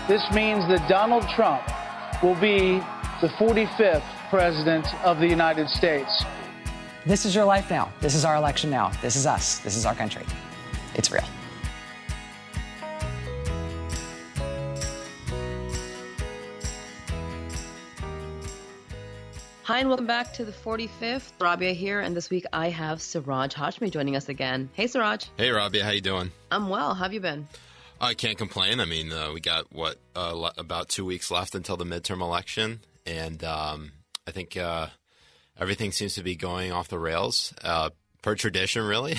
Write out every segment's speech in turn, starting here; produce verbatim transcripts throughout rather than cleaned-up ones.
This means that Donald Trump will be the forty-fifth president of the United States. This is your life now. This is our election now. This is us. This is our country. It's real. Hi, and welcome back to the forty-fifth. Rabia here, and this week I have Siraj Hashmi joining us again. Hey, Siraj. Hey, Rabia. How you doing? I'm well. How have you been? I can't complain. I mean, uh, we got, what, uh, le- about two weeks left until the midterm election, and um, I think uh, everything seems to be going off the rails, uh, per tradition, really.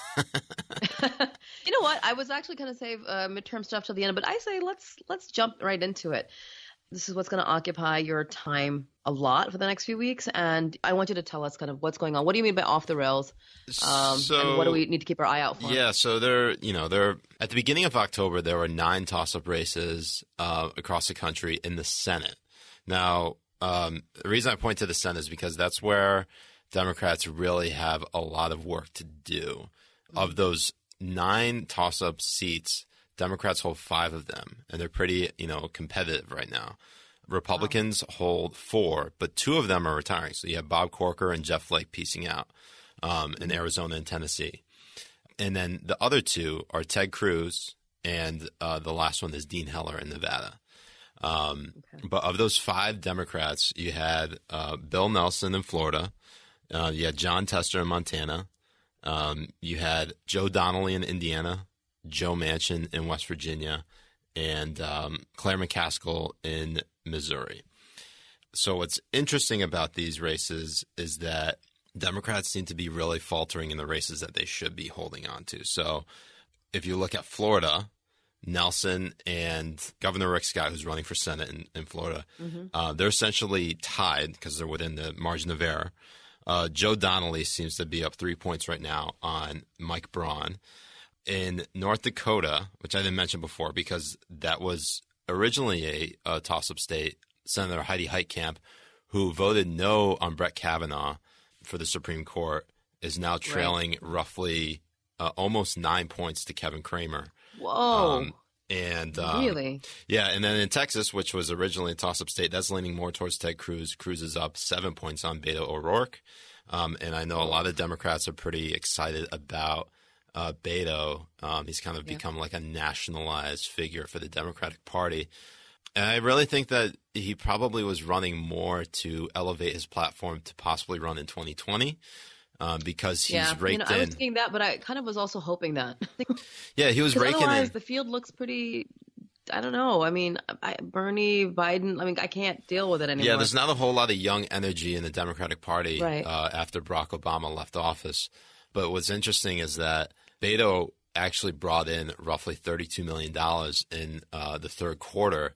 You know what? I was actually going to save uh, midterm stuff till the end, but I say let's let's jump right into it. This is what's going to occupy your time a lot for the next few weeks, and I want you to tell us kind of what's going on. What do you mean by off the rails? Um, so, and what do we need to keep our eye out for? Yeah, so there, you know, there at the beginning of October, there were nine toss-up races uh, across the country in the Senate. Now, um, the reason I point to the Senate is because that's where Democrats really have a lot of work to do. Mm-hmm. Of those nine toss-up seats, Democrats hold five of them, and they're pretty, you know, competitive right now. Republicans wow. hold four, but two of them are retiring. So you have Bob Corker and Jeff Flake piecing out um, in Arizona and Tennessee. And then the other two are Ted Cruz, and uh, the last one is Dean Heller in Nevada. Um, okay. But of those five Democrats, you had uh, Bill Nelson in Florida. Uh, you had John Tester in Montana. Um, you had Joe Donnelly in Indiana. Joe Manchin in West Virginia, and um, Claire McCaskill in Missouri. So what's interesting about these races is that Democrats seem to be really faltering in the races that they should be holding on to. So if you look at Florida, Nelson and Governor Rick Scott, who's running for Senate in, in Florida, mm-hmm. uh, they're essentially tied because they're within the margin of error. Uh, Joe Donnelly seems to be up three points right now on Mike Braun. In North Dakota, which I didn't mention before because that was originally a, a toss-up state, Senator Heidi Heitkamp, who voted no on Brett Kavanaugh for the Supreme Court, is now trailing right. roughly uh, almost nine points to Kevin Cramer. Whoa. Um, and um, Really? Yeah, and then in Texas, which was originally a toss-up state, that's leaning more towards Ted Cruz. Cruz is up seven points on Beto O'Rourke. Um, and I know a lot of Democrats are pretty excited about Uh, Beto. Um, he's kind of yeah. become like a nationalized figure for the Democratic Party. And I really think that he probably was running more to elevate his platform to possibly run in twenty twenty um, because he's yeah. raked you know, in. I was thinking that, but I kind of was also hoping that. yeah, he was raking otherwise in. The field looks pretty, I don't know. I mean, I, Bernie, Biden, I mean, I can't deal with it anymore. Yeah, there's not a whole lot of young energy in the Democratic Party right. uh, after Barack Obama left office. But what's interesting is that Beto actually brought in roughly thirty-two million dollars in uh, the third quarter,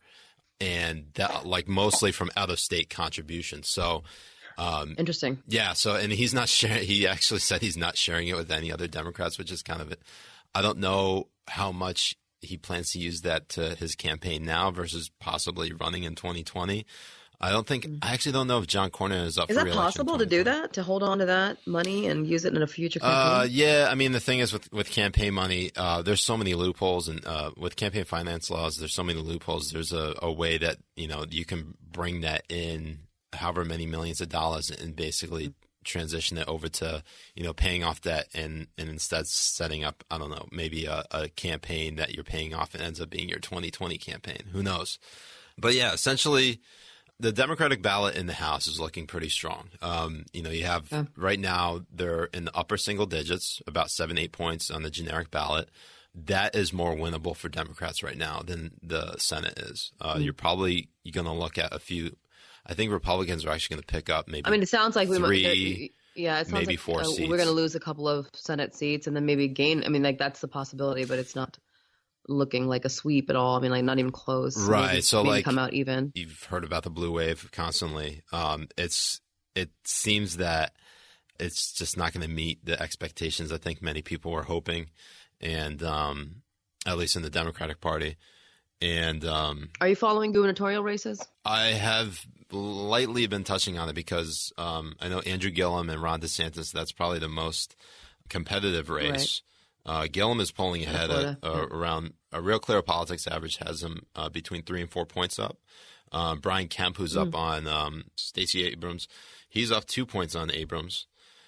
and that like mostly from out-of-state contributions. So um, interesting. Yeah. So and he's not sharing. He actually said he's not sharing it with any other Democrats, which is kind of it. I don't know how much he plans to use that to his campaign now versus possibly running in twenty twenty. I don't think – I actually don't know if John Cornyn is up is for re-election. Is that possible to do that, to hold on to that money and use it in a future campaign? Uh, yeah. I mean, the thing is with, with campaign money, uh, there's so many loopholes. And uh, with campaign finance laws, there's so many loopholes. There's a, a way that, you know, you can bring that in however many millions of dollars and basically transition it over to, you know, paying off debt and, and instead setting up, I don't know, maybe a, a campaign that you're paying off and ends up being your twenty twenty campaign. Who knows? But, yeah, essentially – the Democratic ballot in the House is looking pretty strong. Um, you know, you have yeah. right now they're in the upper single digits, about seven, eight points on the generic ballot. That is more winnable for Democrats right now than the Senate is. Uh, mm-hmm. You're probably you're going to look at a few. I think Republicans are actually going to pick up maybe. I mean, it sounds like three, we yeah, it sounds maybe like, four uh, seats. We're going to lose a couple of Senate seats and then maybe gain. I mean, like that's the possibility, but it's not looking like a sweep at all. I mean, like not even close. Right. Maybe, so maybe like come out even. You've heard about the blue wave constantly. Um, it's it seems that it's just not going to meet the expectations I think many people were hoping, and um, at least in the Democratic Party. And um, are you following gubernatorial races? I have lightly been touching on it because um, I know Andrew Gillum and Ron DeSantis. That's probably the most competitive race. Right. Uh, Gillum is polling ahead at uh, around a Real Clear Politics average has him uh, between three and four points up. Um, Brian Kemp, who's mm. up on um, Stacey Abrams, he's up two points on Abrams.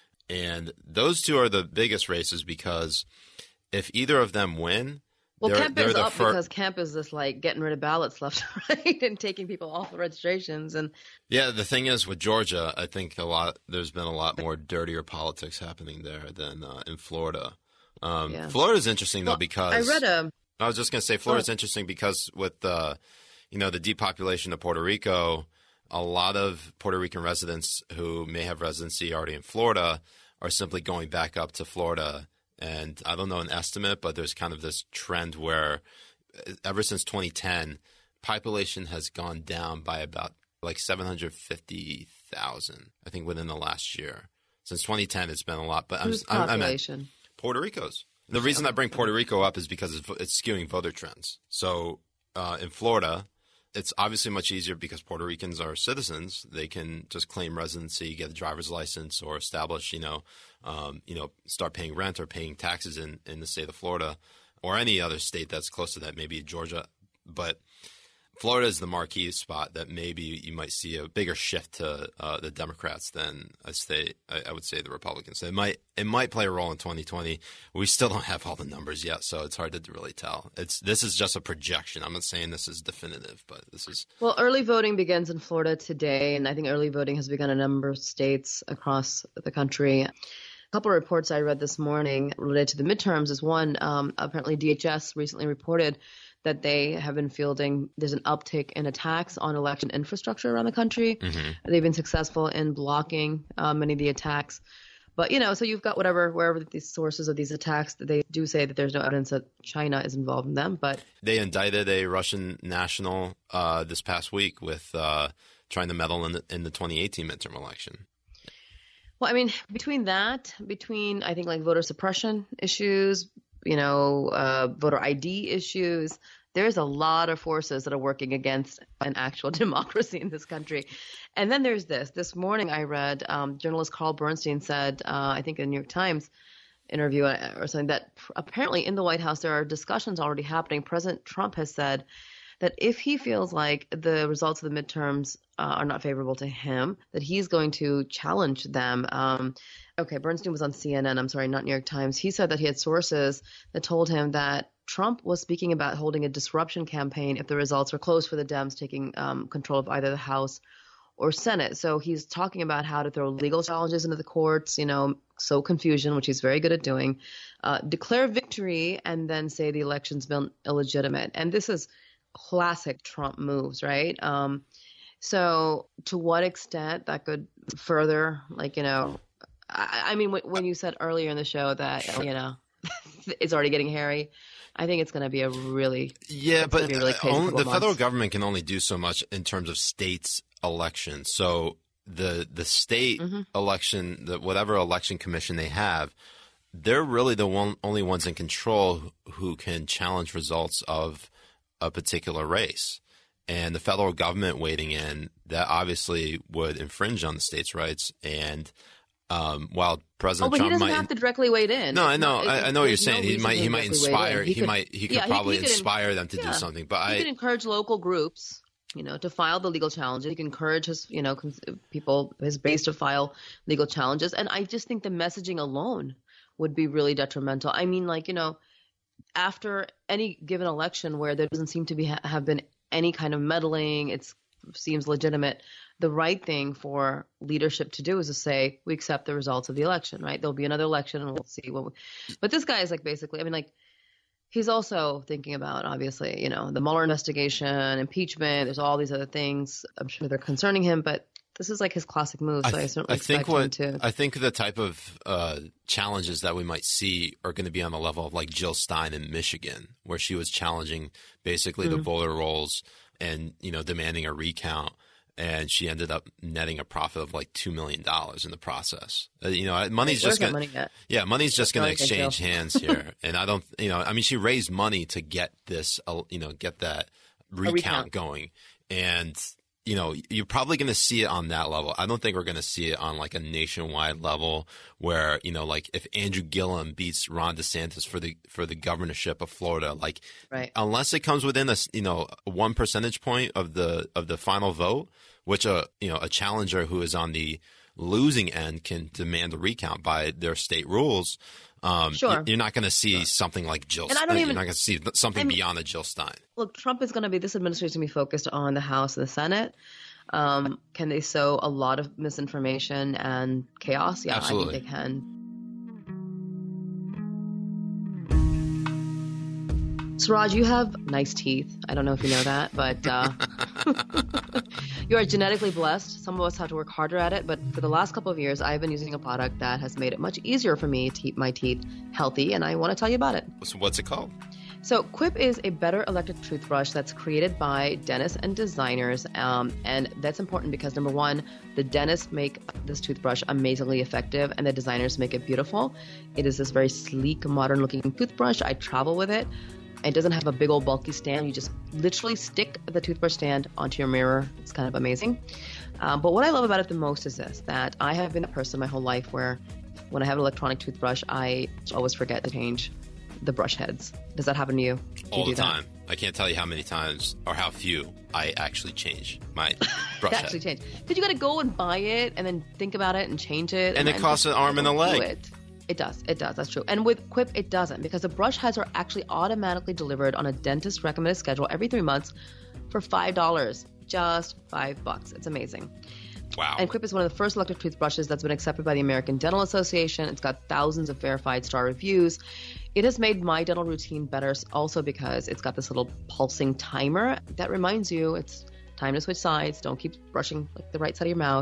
And those two are the biggest races because if either of them win, well, they're, Kemp they're is the up fir- because Kemp is just like getting rid of ballots left and right and taking people off the registrations. And yeah, the thing is with Georgia, I think a lot there's been a lot more dirtier politics happening there than uh, in Florida. Um, yeah. Florida's interesting though well, because I read a. I was just going to say Florida's oh. interesting because with the, you know, the depopulation of Puerto Rico, a lot of Puerto Rican residents who may have residency already in Florida are simply going back up to Florida. And I don't know an estimate, but there's kind of this trend where ever since twenty ten, population has gone down by about like seven hundred fifty thousand, I think, within the last year. Since twenty ten, it's been a lot. But Whose I'm, population? I'm at Puerto Rico's. The reason I bring Puerto Rico up is because it's, it's skewing voter trends. So uh, in Florida, it's obviously much easier because Puerto Ricans are citizens. They can just claim residency, get a driver's license, or establish, you know, um, you know, start paying rent or paying taxes in, in the state of Florida or any other state that's close to that, maybe Georgia. But Florida is the marquee spot that maybe you might see a bigger shift to uh, the Democrats than I say I, I would say the Republicans. So it might it might play a role in twenty twenty. We still don't have all the numbers yet, so it's hard to really tell. It's this is just a projection. I'm not saying this is definitive, but this is well. Early voting begins in Florida today, and I think early voting has begun in a number of states across the country. A couple of reports I read this morning related to the midterms is one. Um, apparently, D H S recently reported that they have been fielding, there's an uptick in attacks on election infrastructure around the country. Mm-hmm. They've been successful in blocking uh, many of the attacks. But, you know, so you've got whatever, wherever these sources of these attacks, they do say that there's no evidence that China is involved in them. But they indicted a Russian national uh, this past week with uh, trying to meddle in the, in the twenty eighteen midterm election. Well, I mean, between that, between, I think, like voter suppression issues, you know, uh, voter I D issues. There's a lot of forces that are working against an actual democracy in this country. And then there's this. This morning I read um, journalist Carl Bernstein said, uh, I think in the New York Times interview or something, that apparently in the White House there are discussions already happening. President Trump has said that if he feels like the results of the midterms uh, are not favorable to him, that he's going to challenge them. Um, okay, Bernstein was on C N N, I'm sorry, not New York Times. He said that he had sources that told him that Trump was speaking about holding a disruption campaign if the results were close for the Dems taking um, control of either the House or Senate. So he's talking about how to throw legal challenges into the courts, you know, sow confusion, which he's very good at doing, uh, declare victory, and then say the election's been illegitimate. And this is classic Trump moves, right? Um, so to what extent that could further, like, you know, I, I mean, w- when you said earlier in the show that, you know, it's already getting hairy, I think it's going to be a really yeah, but be really only, the months. federal government can only do so much in terms of states' elections. So the the state mm-hmm. election, the whatever election commission they have, they're really the one only ones in control who can challenge results of a particular race. And the federal government wading in, that obviously would infringe on the states' rights. And um, while President oh, but Trump he doesn't might have to directly wade in. No, I know, not, I, I know what you're saying. No he might, he might inspire, he, he could, might, he could yeah, probably he, he could, inspire them to yeah, do something. But he I could encourage local groups, you know, to file the legal challenges. He can encourage his, you know, people, his base to file legal challenges. And I just think the messaging alone would be really detrimental. I mean, like, you know, after any given election where there doesn't seem to be have been any kind of meddling, it seems legitimate. The right thing for leadership to do is to say, we accept the results of the election, right? There'll be another election and we'll see what we, but this guy is like basically, I mean, like, he's also thinking about, obviously, you know, the Mueller investigation, impeachment, there's all these other things. I'm sure they're concerning him, but this is like his classic move. So I, th- I certainly I expect think what, him to. I think the type of uh, challenges that we might see are going to be on the level of like Jill Stein in Michigan, where she was challenging basically mm-hmm. the voter rolls and, you know, demanding a recount. And she ended up netting a profit of like two million dollars in the process. Uh, you know, money's Where's just going money to, yeah, money's just going to exchange hands here. And I don't, you know, I mean, she raised money to get this, uh, you know, get that recount, recount going. And you know, you're probably going to see it on that level. I don't think we're going to see it on like a nationwide level where, you know, like if Andrew Gillum beats Ron DeSantis for the for the governorship of Florida, like right. unless it comes within a, you know, one percentage point of the of the final vote, which a, you know, a challenger who is on the losing end can demand a recount by their state rules. Um, sure. You're not going to see sure. something like Jill and I Stein. don't even, you're not going to see something I mean, beyond a Jill Stein. Look, Trump is going to be, this administration is going to be focused on the House and the Senate. Um, can they sow a lot of misinformation and chaos? Yeah, Absolutely. I think they can. Suraj, you have nice teeth. I don't know if you know that, but uh, you are genetically blessed. Some of us have to work harder at it, but for the last couple of years, I've been using a product that has made it much easier for me to keep my teeth healthy, and I want to tell you about it. So what's it called? So Quip is a better electric toothbrush that's created by dentists and designers, um, and that's important because, number one, the dentists make this toothbrush amazingly effective, and the designers make it beautiful. It is this very sleek, modern-looking toothbrush. I travel with it. It doesn't have a big old bulky stand. You just literally stick the toothbrush stand onto your mirror. It's kind of amazing. Um, but what I love about it the most is this, that I have been a person my whole life where when I have an electronic toothbrush, I always forget to change the brush heads. Does that happen to you? Do All you the do time. I can't tell you how many times or how few I actually change my brush head. actually change. Because you got to go and buy it and then think about it and change it. And, and it costs an arm and a leg. It. It does. It does. That's true. And with Quip, it doesn't, because the brush heads are actually automatically delivered on a dentist recommended schedule every three months for five dollars. Just five bucks. It's amazing. Wow. And Quip is one of the first electric toothbrushes that's been accepted by the American Dental Association. It's got thousands of verified star reviews. It has made my dental routine better also because it's got this little pulsing timer that reminds you it's time to switch sides. Don't keep brushing like the right side of your mouth.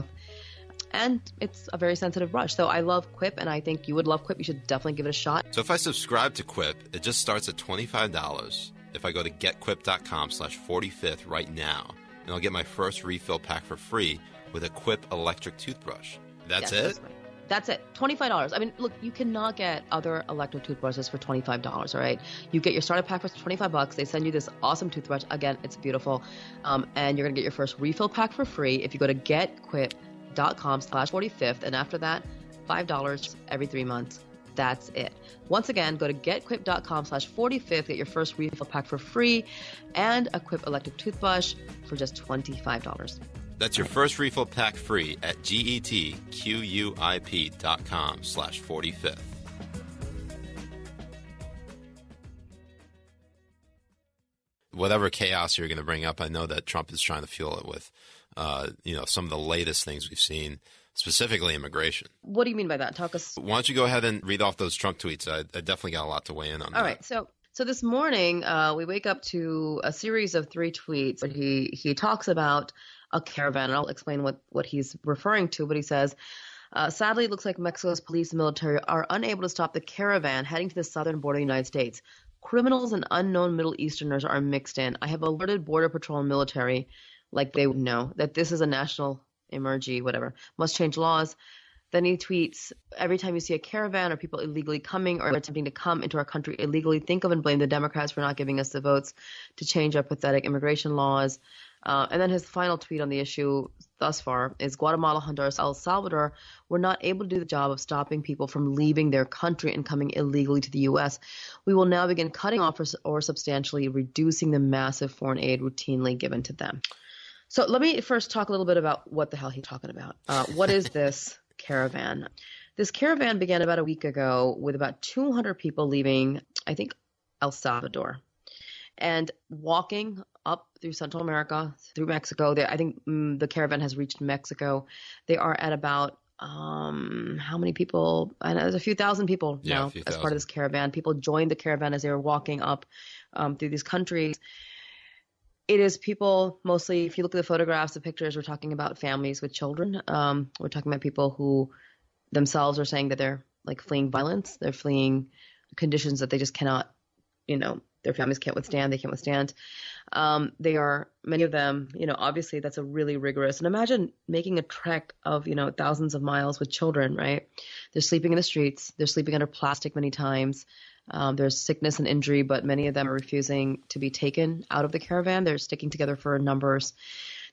And it's a very sensitive brush. So I love Quip, and I think you would love Quip. You should definitely give it a shot. So if I subscribe to Quip, it just starts at twenty-five dollars if I go to getquip.com slash 45th right now. And I'll get my first refill pack for free with a Quip electric toothbrush. That's yes, it? That's, right. That's it. twenty-five dollars. I mean, look, you cannot get other electric toothbrushes for twenty-five dollars, all right? You get your starter pack for twenty-five bucks. They send you this awesome toothbrush. Again, it's beautiful. Um, and you're going to get your first refill pack for free if you go to getquip.com slash 45th. And after that, five dollars every three months. That's it. Once again, go to getquip.com slash 45th, get your first refill pack for free, and a Quip electric toothbrush for just twenty-five dollars. That's your first refill pack free at getquip.com slash 45th. Whatever chaos you're going to bring up, I know that Trump is trying to fuel it with, uh, you know, some of the latest things we've seen, specifically immigration. What do you mean by that? Talk us. Why don't you go ahead and read off those Trump tweets? I, I definitely got a lot to weigh in on. All that. right. So so this morning, uh, we wake up to a series of three tweets where he, he talks about a caravan. And I'll explain what, what he's referring to, but he says, uh, sadly, it looks like Mexico's police and military are unable to stop the caravan heading to the southern border of the United States. Criminals and unknown Middle Easterners are mixed in. I have alerted Border Patrol and military, like they would know, that this is a national emergency, whatever, must change laws. Then he tweets, every time you see a caravan or people illegally coming or attempting to come into our country illegally, think of and blame the Democrats for not giving us the votes to change our pathetic immigration laws. Uh, and then his final tweet on the issue thus far is Guatemala, Honduras, El Salvador were not able to do the job of stopping people from leaving their country and coming illegally to the U S. We will now begin cutting off or, or substantially reducing the massive foreign aid routinely given to them. So let me first talk a little bit about what the hell he's talking about. Uh, what is this caravan? This caravan began about a week ago with about two hundred people leaving, I think, El Salvador, and walking up through Central America, through Mexico. They, I think mm, the caravan has reached Mexico. They are at about, um, how many people? I know there's a few thousand people yeah, now as part of this caravan. People joined the caravan as they were walking up um, through these countries. It is people mostly, if you look at the photographs, the pictures, we're talking about families with children. Um, we're talking about people who themselves are saying that they're like fleeing violence. They're fleeing conditions that they just cannot, you know, their families can't withstand. They can't withstand. Um, they are, many of them, you know, obviously that's a really rigorous. And imagine making a trek of, you know, thousands of miles with children, right? They're sleeping in the streets. They're sleeping under plastic many times. Um, there's sickness and injury, but many of them are refusing to be taken out of the caravan. They're sticking together for numbers.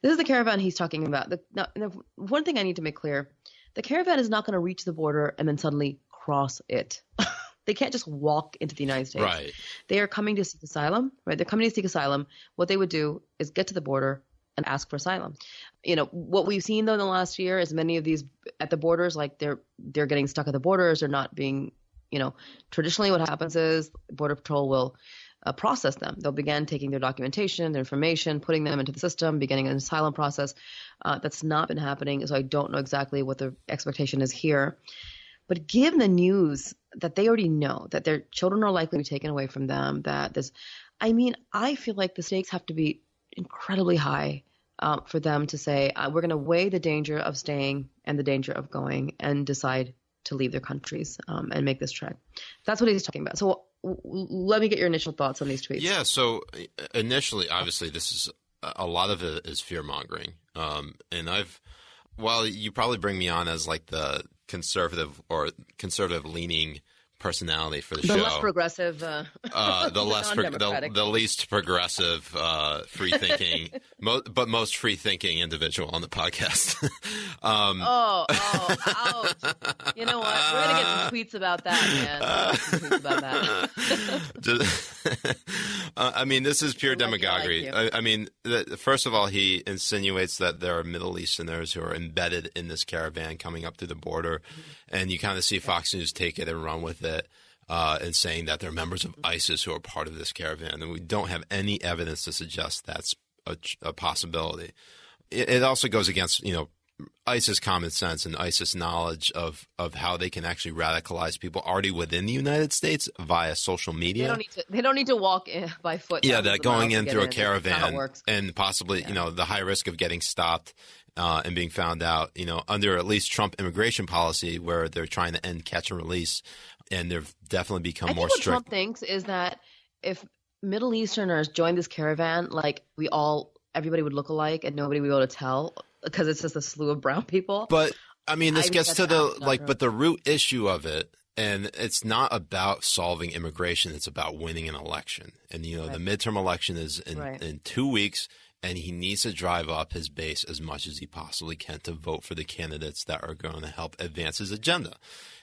This is the caravan he's talking about. The, now, the one thing I need to make clear, the caravan is not going to reach the border and then suddenly cross it. They can't just walk into the United States. Right. They are coming to seek asylum, right? They're coming to seek asylum. What they would do is get to the border and ask for asylum. You know, what we've seen though in the last year is many of these at the borders, like they're they're getting stuck at the borders or not being, you know, traditionally what happens is Border Patrol will uh, process them. They'll begin taking their documentation, their information, putting them into the system, beginning an asylum process. Uh, that's not been happening, so I don't know exactly what the expectation is here. But given the news that they already know that their children are likely to be taken away from them, that this, I mean, I feel like the stakes have to be incredibly high um, for them to say, uh, we're going to weigh the danger of staying and the danger of going and decide to leave their countries um, and make this trek. That's what he's talking about. So w- let me get your initial thoughts on these tweets. Yeah. So initially, obviously, this is a lot of it is fear mongering. Um, and I've, well, you probably bring me on as like the conservative or conservative leaning personality for the, the show. The less progressive. Uh, uh, the, the less pro- the, the least progressive, uh, free thinking, mo- but most free thinking individual on the podcast. um, oh, oh, ouch. You know what? We're going to get some tweets about that, man. We're gonna get some tweets about that. Just, uh, I mean, this is pure I like demagoguery. like I, I mean, the, first of all, he insinuates that there are Middle Easterners who are embedded in this caravan coming up through the border. Mm-hmm. And you kind of see Fox News take it and run with it. Uh, and saying that they're members of ISIS who are part of this caravan. And we don't have any evidence to suggest that's a, a possibility. It, it also goes against, you know, ISIS common sense and ISIS knowledge of, of how they can actually radicalize people already within the United States via social media. They don't need to, they don't need to walk in by foot. Yeah, that going in through a in. caravan and possibly, yeah. you know, the high risk of getting stopped uh, and being found out, you know, under at least Trump immigration policy where they're trying to end catch and release. And they've definitely become I more think what strict. Trump thinks is that if Middle Easterners joined this caravan, like we all, everybody would look alike and nobody would be able to tell because it's just a slew of brown people. But I mean, this I gets to the like, true. but the root issue of it, and it's not about solving immigration; it's about winning an election. And you know, right. the midterm election is in, right. in two weeks. And he needs to drive up his base as much as he possibly can to vote for the candidates that are going to help advance his agenda.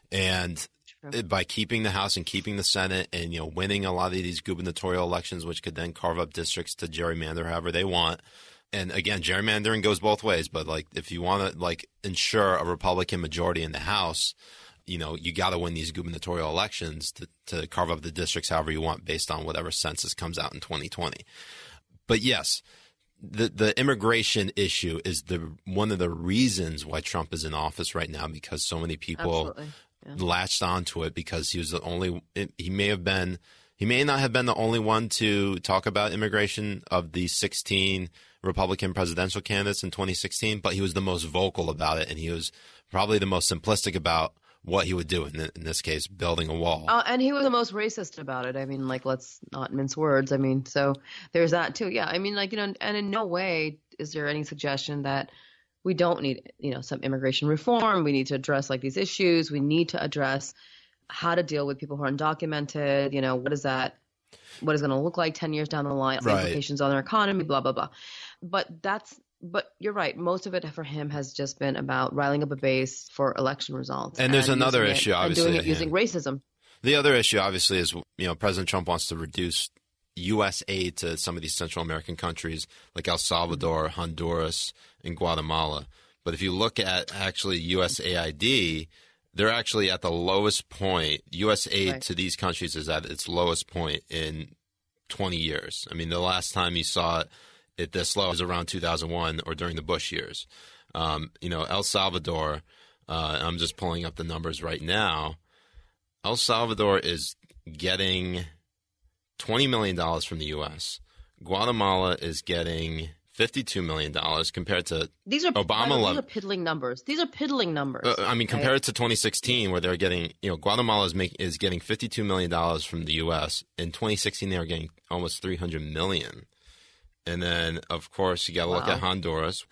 And True. by keeping the House and keeping the Senate and, you know, winning a lot of these gubernatorial elections, which could then carve up districts to gerrymander however they want. And again, gerrymandering goes both ways. But like, if you want to like ensure a Republican majority in the House, you know, you got to win these gubernatorial elections to, to carve up the districts however you want based on whatever census comes out in twenty twenty. But yes, The the immigration issue is the one of the reasons why Trump is in office right now, because so many people yeah. latched onto it because he was the only he may have been he may not have been the only one to talk about immigration of the sixteen Republican presidential candidates in twenty sixteen, but he was the most vocal about it, and he was probably the most simplistic about what he would do in, in this case, building a wall. Uh, and he was the most racist about it. I mean, like, let's not mince words. I mean, so there's that too. Yeah. I mean, like, you know, and in no way is there any suggestion that we don't need, you know, some immigration reform. We need to address like these issues. We need to address how to deal with people who are undocumented. You know, what is that? What is going to look like ten years down the line? Right. Implications on their economy, blah, blah, blah. But that's, But you're right. Most of it for him has just been about riling up a base for election results. And there's and another issue, it, obviously. And doing it using racism. The other issue, obviously, is, you know, President Trump wants to reduce U S aid to some of these Central American countries like El Salvador, mm-hmm. Honduras, and Guatemala. But if you look at actually U S A I D, they're actually at the lowest point. U S aid right. to these countries is at its lowest point in twenty years. I mean, the last time you saw it, it this low was around two thousand one or during the Bush years. Um, you know, El Salvador, uh, I'm just pulling up the numbers right now. El Salvador is getting twenty million dollars from the U S. Guatemala is getting fifty-two million dollars compared to these are Obama. These are piddling numbers. These are piddling numbers. Uh, I mean, compared right? to twenty sixteen, where they're getting, you know, Guatemala is, make, is getting fifty-two million dollars from the U S. In twenty sixteen, they were getting almost three hundred million dollars. And then, of course, you got to wow. look at Honduras.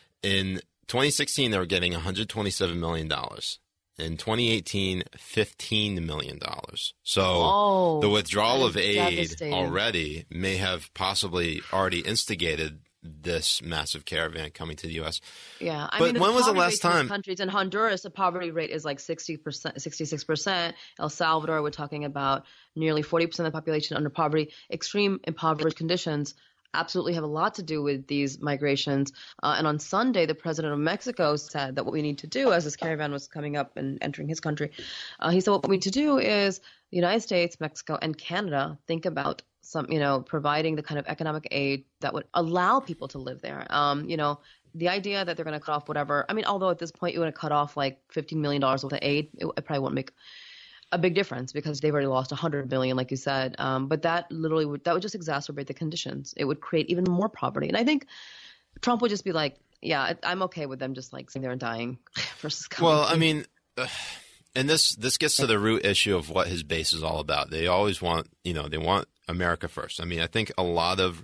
In twenty sixteen, they were getting one hundred twenty-seven million dollars. In twenty eighteen, fifteen million dollars. So oh, the withdrawal of aid already may have possibly already instigated this massive caravan coming to the U S. Yeah, I but mean, when was the poverty last rates in these time? countries in Honduras, the poverty rate is like sixty percent, sixty-six percent. El Salvador, we're talking about nearly forty percent of the population under poverty. Extreme impoverished conditions absolutely have a lot to do with these migrations. Uh, and on Sunday, the president of Mexico said that what we need to do, as this caravan was coming up and entering his country, uh, he said what we need to do is the United States, Mexico, and Canada think about some, you know, providing the kind of economic aid that would allow people to live there. Um, you know, the idea that they're going to cut off whatever, I mean, although at this point you want to cut off like fifteen million dollars worth of aid, it, it probably won't make a big difference because they've already lost one hundred billion dollars, like you said. Um, but that literally would, that would just exacerbate the conditions. It would create even more poverty. And I think Trump would just be like, yeah, I'm okay with them just like sitting there and dying versus coming. Well, I mean, uh, and this this gets to the root issue of what his base is all about. They always want, you know, they want America first. I mean, I think a lot of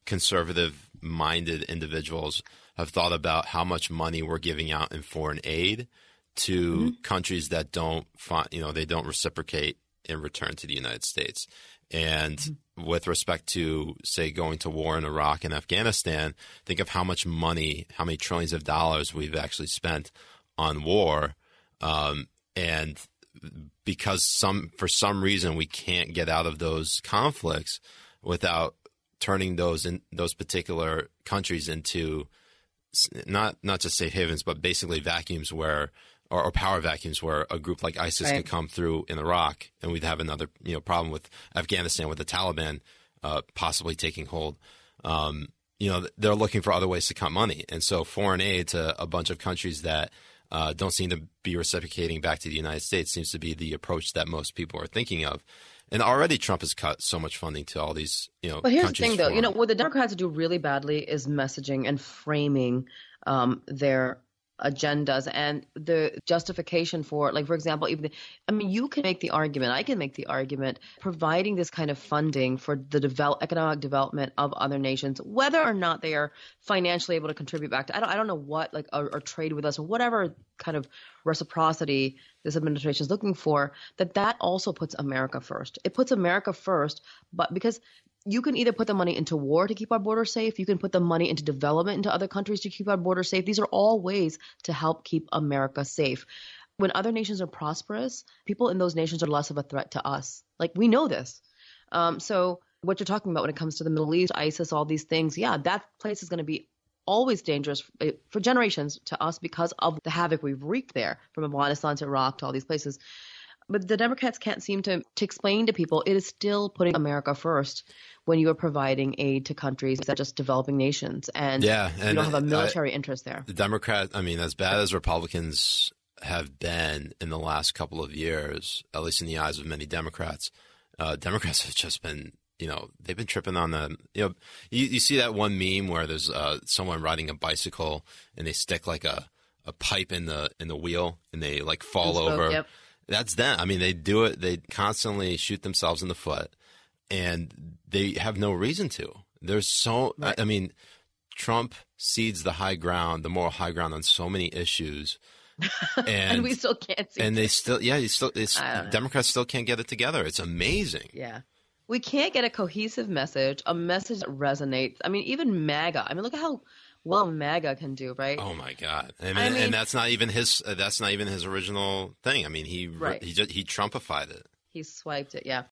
conservative-minded individuals have thought about how much money we're giving out in foreign aid to mm-hmm. countries that don't, you know, they don't reciprocate in return to the United States. And mm-hmm. with respect to, say, going to war in Iraq and Afghanistan, think of how much money, how many trillions of dollars we've actually spent on war. Um, and because some, for some reason, we can't get out of those conflicts without turning those in those particular countries into not not just safe havens, but basically vacuums where, or, or power vacuums where a group like ISIS right. could come through in Iraq, and we'd have another you know problem with Afghanistan with the Taliban uh, possibly taking hold. Um, you know, they're looking for other ways to cut money, and so foreign aid to a bunch of countries that uh, don't seem to be reciprocating back to the United States seems to be the approach that most people are thinking of. And already Trump has cut so much funding to all these, you know, But here's the countries thing, though. for You know, him. what the Democrats do really badly is messaging and framing um, their agendas and the justification for, like, for example, even the, I mean, you can make the argument, I can make the argument, providing this kind of funding for the develop, economic development of other nations, whether or not they are financially able to contribute back to, I don't, I don't know what, like, or, or trade with us or whatever kind of reciprocity this administration is looking for, that that also puts America first. It puts America first, but because you can either put the money into war to keep our border safe. You can put the money into development into other countries to keep our border safe. These are all ways to help keep America safe. When other nations are prosperous, people in those nations are less of a threat to us. Like, we know this. Um, so what you're talking about when it comes to the Middle East, ISIS, all these things, yeah, that place is going to be always dangerous for generations to us because of the havoc we've wreaked there, from Afghanistan to Iraq to all these places. But the Democrats can't seem to, to explain to people it is still putting America first when you are providing aid to countries that are just developing nations. And yeah, and you don't have a military I, interest there. The Democrat, I mean, as bad as Republicans have been in the last couple of years, at least in the eyes of many Democrats, uh, Democrats have just been, you know, they've been tripping on the, you know, you, you see that one meme where there's uh, someone riding a bicycle and they stick like a, a pipe in the in the wheel and they like fall Spoke, over. Yep. That's them. I mean, they do it. They constantly shoot themselves in the foot, and they have no reason to. There's so. Right. I, I mean, Trump cedes the high ground, the moral high ground on so many issues, and, and we still can't see. And they still, yeah, they still. It's, I don't know. Democrats still can't get it together. It's amazing. Yeah. We can't get a cohesive message, a message that resonates. I mean, even MAGA. I mean, look at how well MAGA can do, right? Oh my God! I mean, I mean, and that's not even his. Uh, that's not even his original thing. I mean, he Right. he just, he Trumpified it. He swiped it, yeah.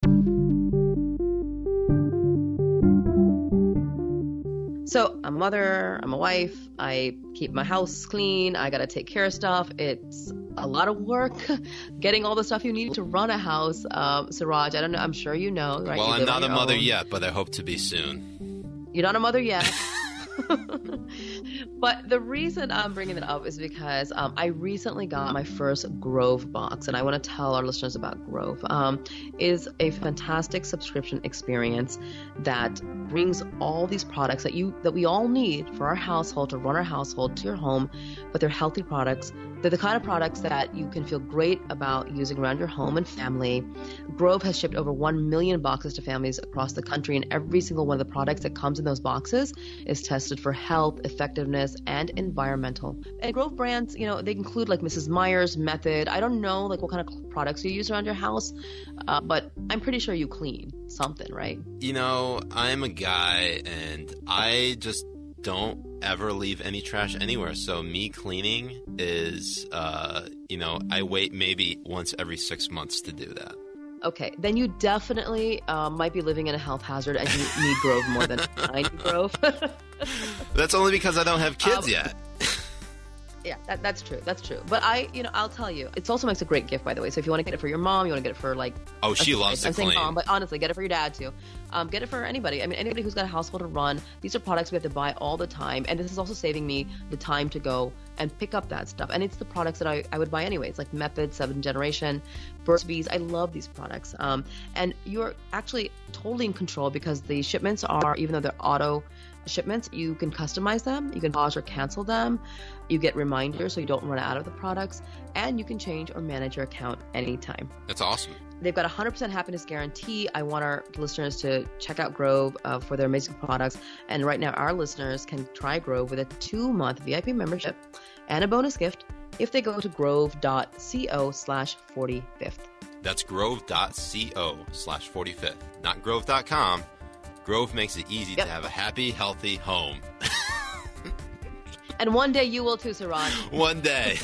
So I'm a mother, I'm a wife, I keep my house clean, I gotta take care of stuff. It's a lot of work getting all the stuff you need to run a house. Um, Siraj, I don't know, I'm sure you know, right? Well, You I'm live not a on your mother own. yet, but I hope to be soon. You're not a mother yet. But the reason I'm bringing it up is because um, I recently got my first Grove box, and I want to tell our listeners about Grove. Um, it is a fantastic subscription experience that brings all these products that you that we all need for our household, to run our household, to your home, but they're healthy products. They're the kind of products that you can feel great about using around your home and family. Grove has shipped over one million boxes to families across the country, and every single one of the products that comes in those boxes is tested for health, effectiveness, and environmental. And Grove brands, you know, they include like Missus Meyer's, Method. I don't know like what kind of products you use around your house, uh, but I'm pretty sure you clean something, right? You know, I'm a guy, and I just don't ever leave any trash anywhere. So me cleaning is, uh, you know, I wait maybe once every six months to do that. Okay, then you definitely uh, might be living in a health hazard and you need Grove more than I need Grove. That's only because I don't have kids um, yet. Yeah, that, that's true. That's true. But I, you know, I'll tell you, it also makes a great gift, by the way. So if you want to get it for your mom, you want to get it for like, oh, she a, loves I'm to saying clean. mom, but honestly, get it for your dad too. Um, get it for anybody. I mean, anybody who's got a household to run. These are products we have to buy all the time, and this is also saving me the time to go and pick up that stuff. And it's the products that I, I would buy anyways, like Method, Seventh Generation, Burt's Bees. I love these products. Um, and you're actually totally in control because the shipments are, even though they're auto shipments, you can customize them, you can pause or cancel them, you get reminders so you don't run out of the products, and you can change or manage your account anytime. That's awesome. They've got a one hundred percent happiness guarantee. I want our listeners to check out Grove uh, for their amazing products. And right now, our listeners can try Grove with a two-month V I P membership and a bonus gift if they go to grove.co slash 45th. That's grove.co slash 45th, not grove dot com. Grove makes it easy yep. to have a happy, healthy home. And one day you will too, Saran. One day.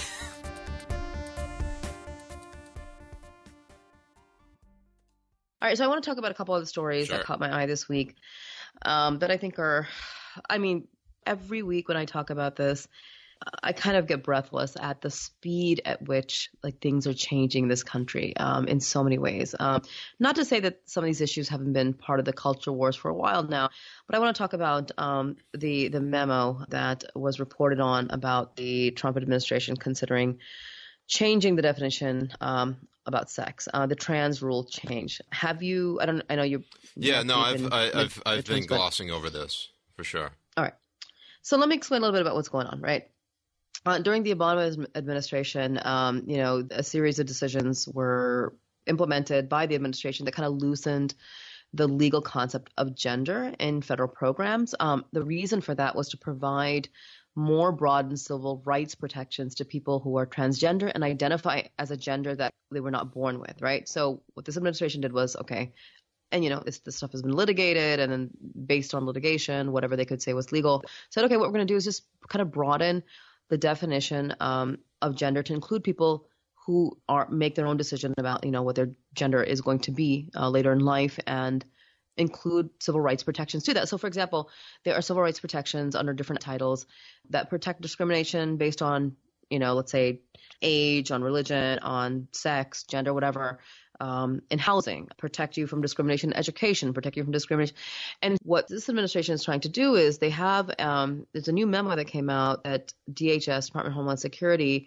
All right, so I want to talk about a couple of the stories Sure. that caught my eye this week um, that I think are, I mean, every week when I talk about this, I kind of get breathless at the speed at which like things are changing in this country um, in so many ways. Um, not to say that some of these issues haven't been part of the culture wars for a while now, but I want to talk about um, the the memo that was reported on about the Trump administration considering changing the definition um, about sex, uh, the trans rule change. Have you? I don't. I know you. Yeah, no, I've been, I, I've I've been but, glossing over this for sure. All right, so let me explain a little bit about what's going on. Right. Uh, during the Obama administration, um, you know, a series of decisions were implemented by the administration that kind of loosened the legal concept of gender in federal programs. Um, the reason for that was to provide more broad and civil rights protections to people who are transgender and identify as a gender that they were not born with, right? So what this administration did was, okay, and, you know, this, this stuff has been litigated, and then based on litigation, whatever they could say was legal, said, okay, what we're going to do is just kind of broaden the definition um, of gender to include people who are make their own decision about, you know, what their gender is going to be uh, later in life, and include civil rights protections to that. So, for example, there are civil rights protections under different titles that protect discrimination based on, you know, let's say age, on religion, on sex, gender, whatever, um, in housing, protect you from discrimination in education, protect you from discrimination. And what this administration is trying to do is they have, um, there's a new memo that came out that D H S, Department of Homeland Security,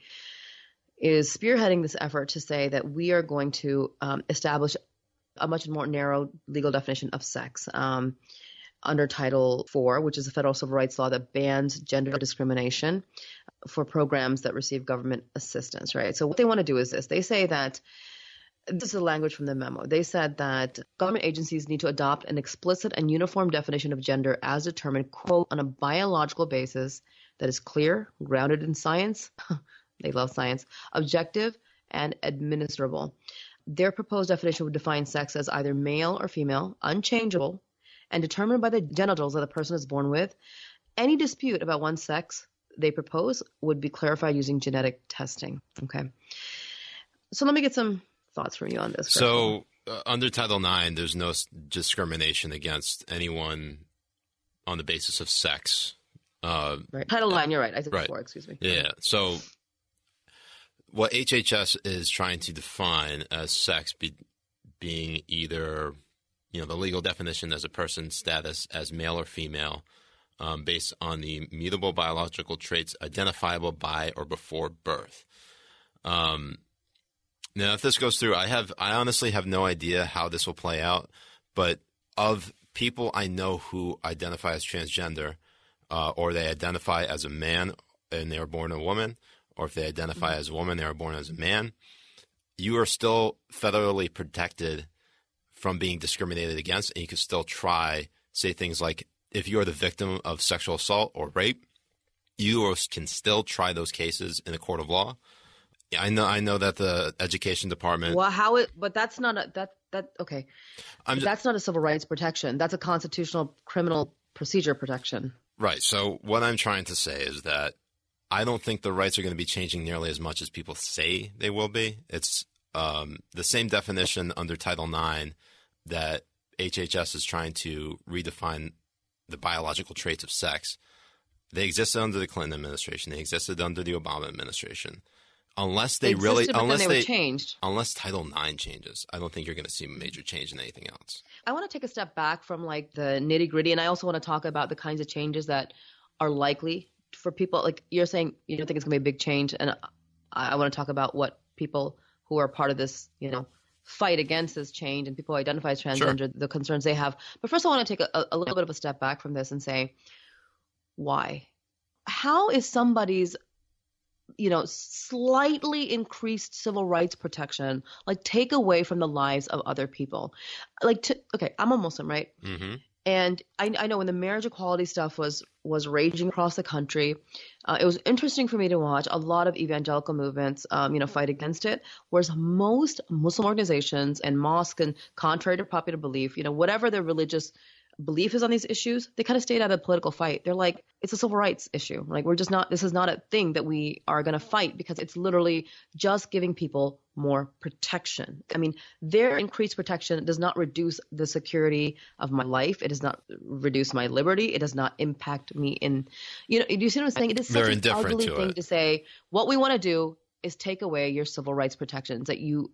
is spearheading this effort to say that we are going to um, establish a much more narrow legal definition of sex um, under Title four, which is a federal civil rights law that bans gender discrimination for programs that receive government assistance, right? So what they want to do is this. They say that, this is the language from the memo. They said that government agencies need to adopt an explicit and uniform definition of gender as determined, quote, on a biological basis that is clear, grounded in science, they love science, objective, and administrable. Their proposed definition would define sex as either male or female, unchangeable, and determined by the genitals that the person is born with. Any dispute about one's sex they propose would be clarified using genetic testing. Okay. So let me get some thoughts from you on this. So uh, under Title nine, there's no s- discrimination against anyone on the basis of sex. Uh, right. Title nine, you're right. I said right. four, excuse me. Yeah. So what H H S is trying to define as sex be, being either, you know, the legal definition as a person's status as male or female, um, based on the mutable biological traits identifiable by or before birth. Um, now, if this goes through, I have, I honestly have no idea how this will play out, but of people I know who identify as transgender, uh, or they identify as a man and they were born a woman, or if they identify mm-hmm. as a woman, they were born as a man, you are still federally protected from being discriminated against, and you can still try, say things like, if you are the victim of sexual assault or rape, you can still try those cases in a court of law. I know, I know that the education department. Well, how it, but that's not a that that okay. I'm just, that's not a civil rights protection. That's a constitutional criminal procedure protection. Right. So what I'm trying to say is that I don't think the rights are going to be changing nearly as much as people say they will be. It's um, the same definition under Title nine that H H S is trying to redefine the biological traits of sex. They existed under the Clinton administration. They existed under the Obama administration. Unless they, they really, existed, unless they, they were changed. Unless Title nine changes, I don't think you're going to see a major change in anything else. I want to take a step back from like the nitty gritty, and I also want to talk about the kinds of changes that are likely for people. Like you're saying, you don't think it's going to be a big change, and I, I want to talk about what people who are part of this, you know, fight against this change and people who identify as transgender, sure. the concerns they have. But first, I want to take a, a little bit of a step back from this and say, why? How is somebody's you know, slightly increased civil rights protection, like take away from the lives of other people? Like, to, okay, I'm a Muslim, right? Mm-hmm. And I, I know when the marriage equality stuff was was raging across the country, uh, it was interesting for me to watch a lot of evangelical movements, um, you know, fight against it. Whereas most Muslim organizations and mosques, and contrary to popular belief, you know, whatever their religious belief is on these issues, they kind of stayed out of the political fight. They're like, it's a civil rights issue. Like, we're just not, this is not a thing that we are going to fight because it's literally just giving people more protection. I mean, their increased protection does not reduce the security of my life. It does not reduce my liberty. It does not impact me in, you know, do you see what I'm saying? It is such an ugly thing to say. What we want to do is take away your civil rights protections that you,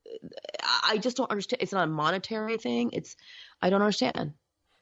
I just don't understand. It's not a monetary thing. It's, I don't understand.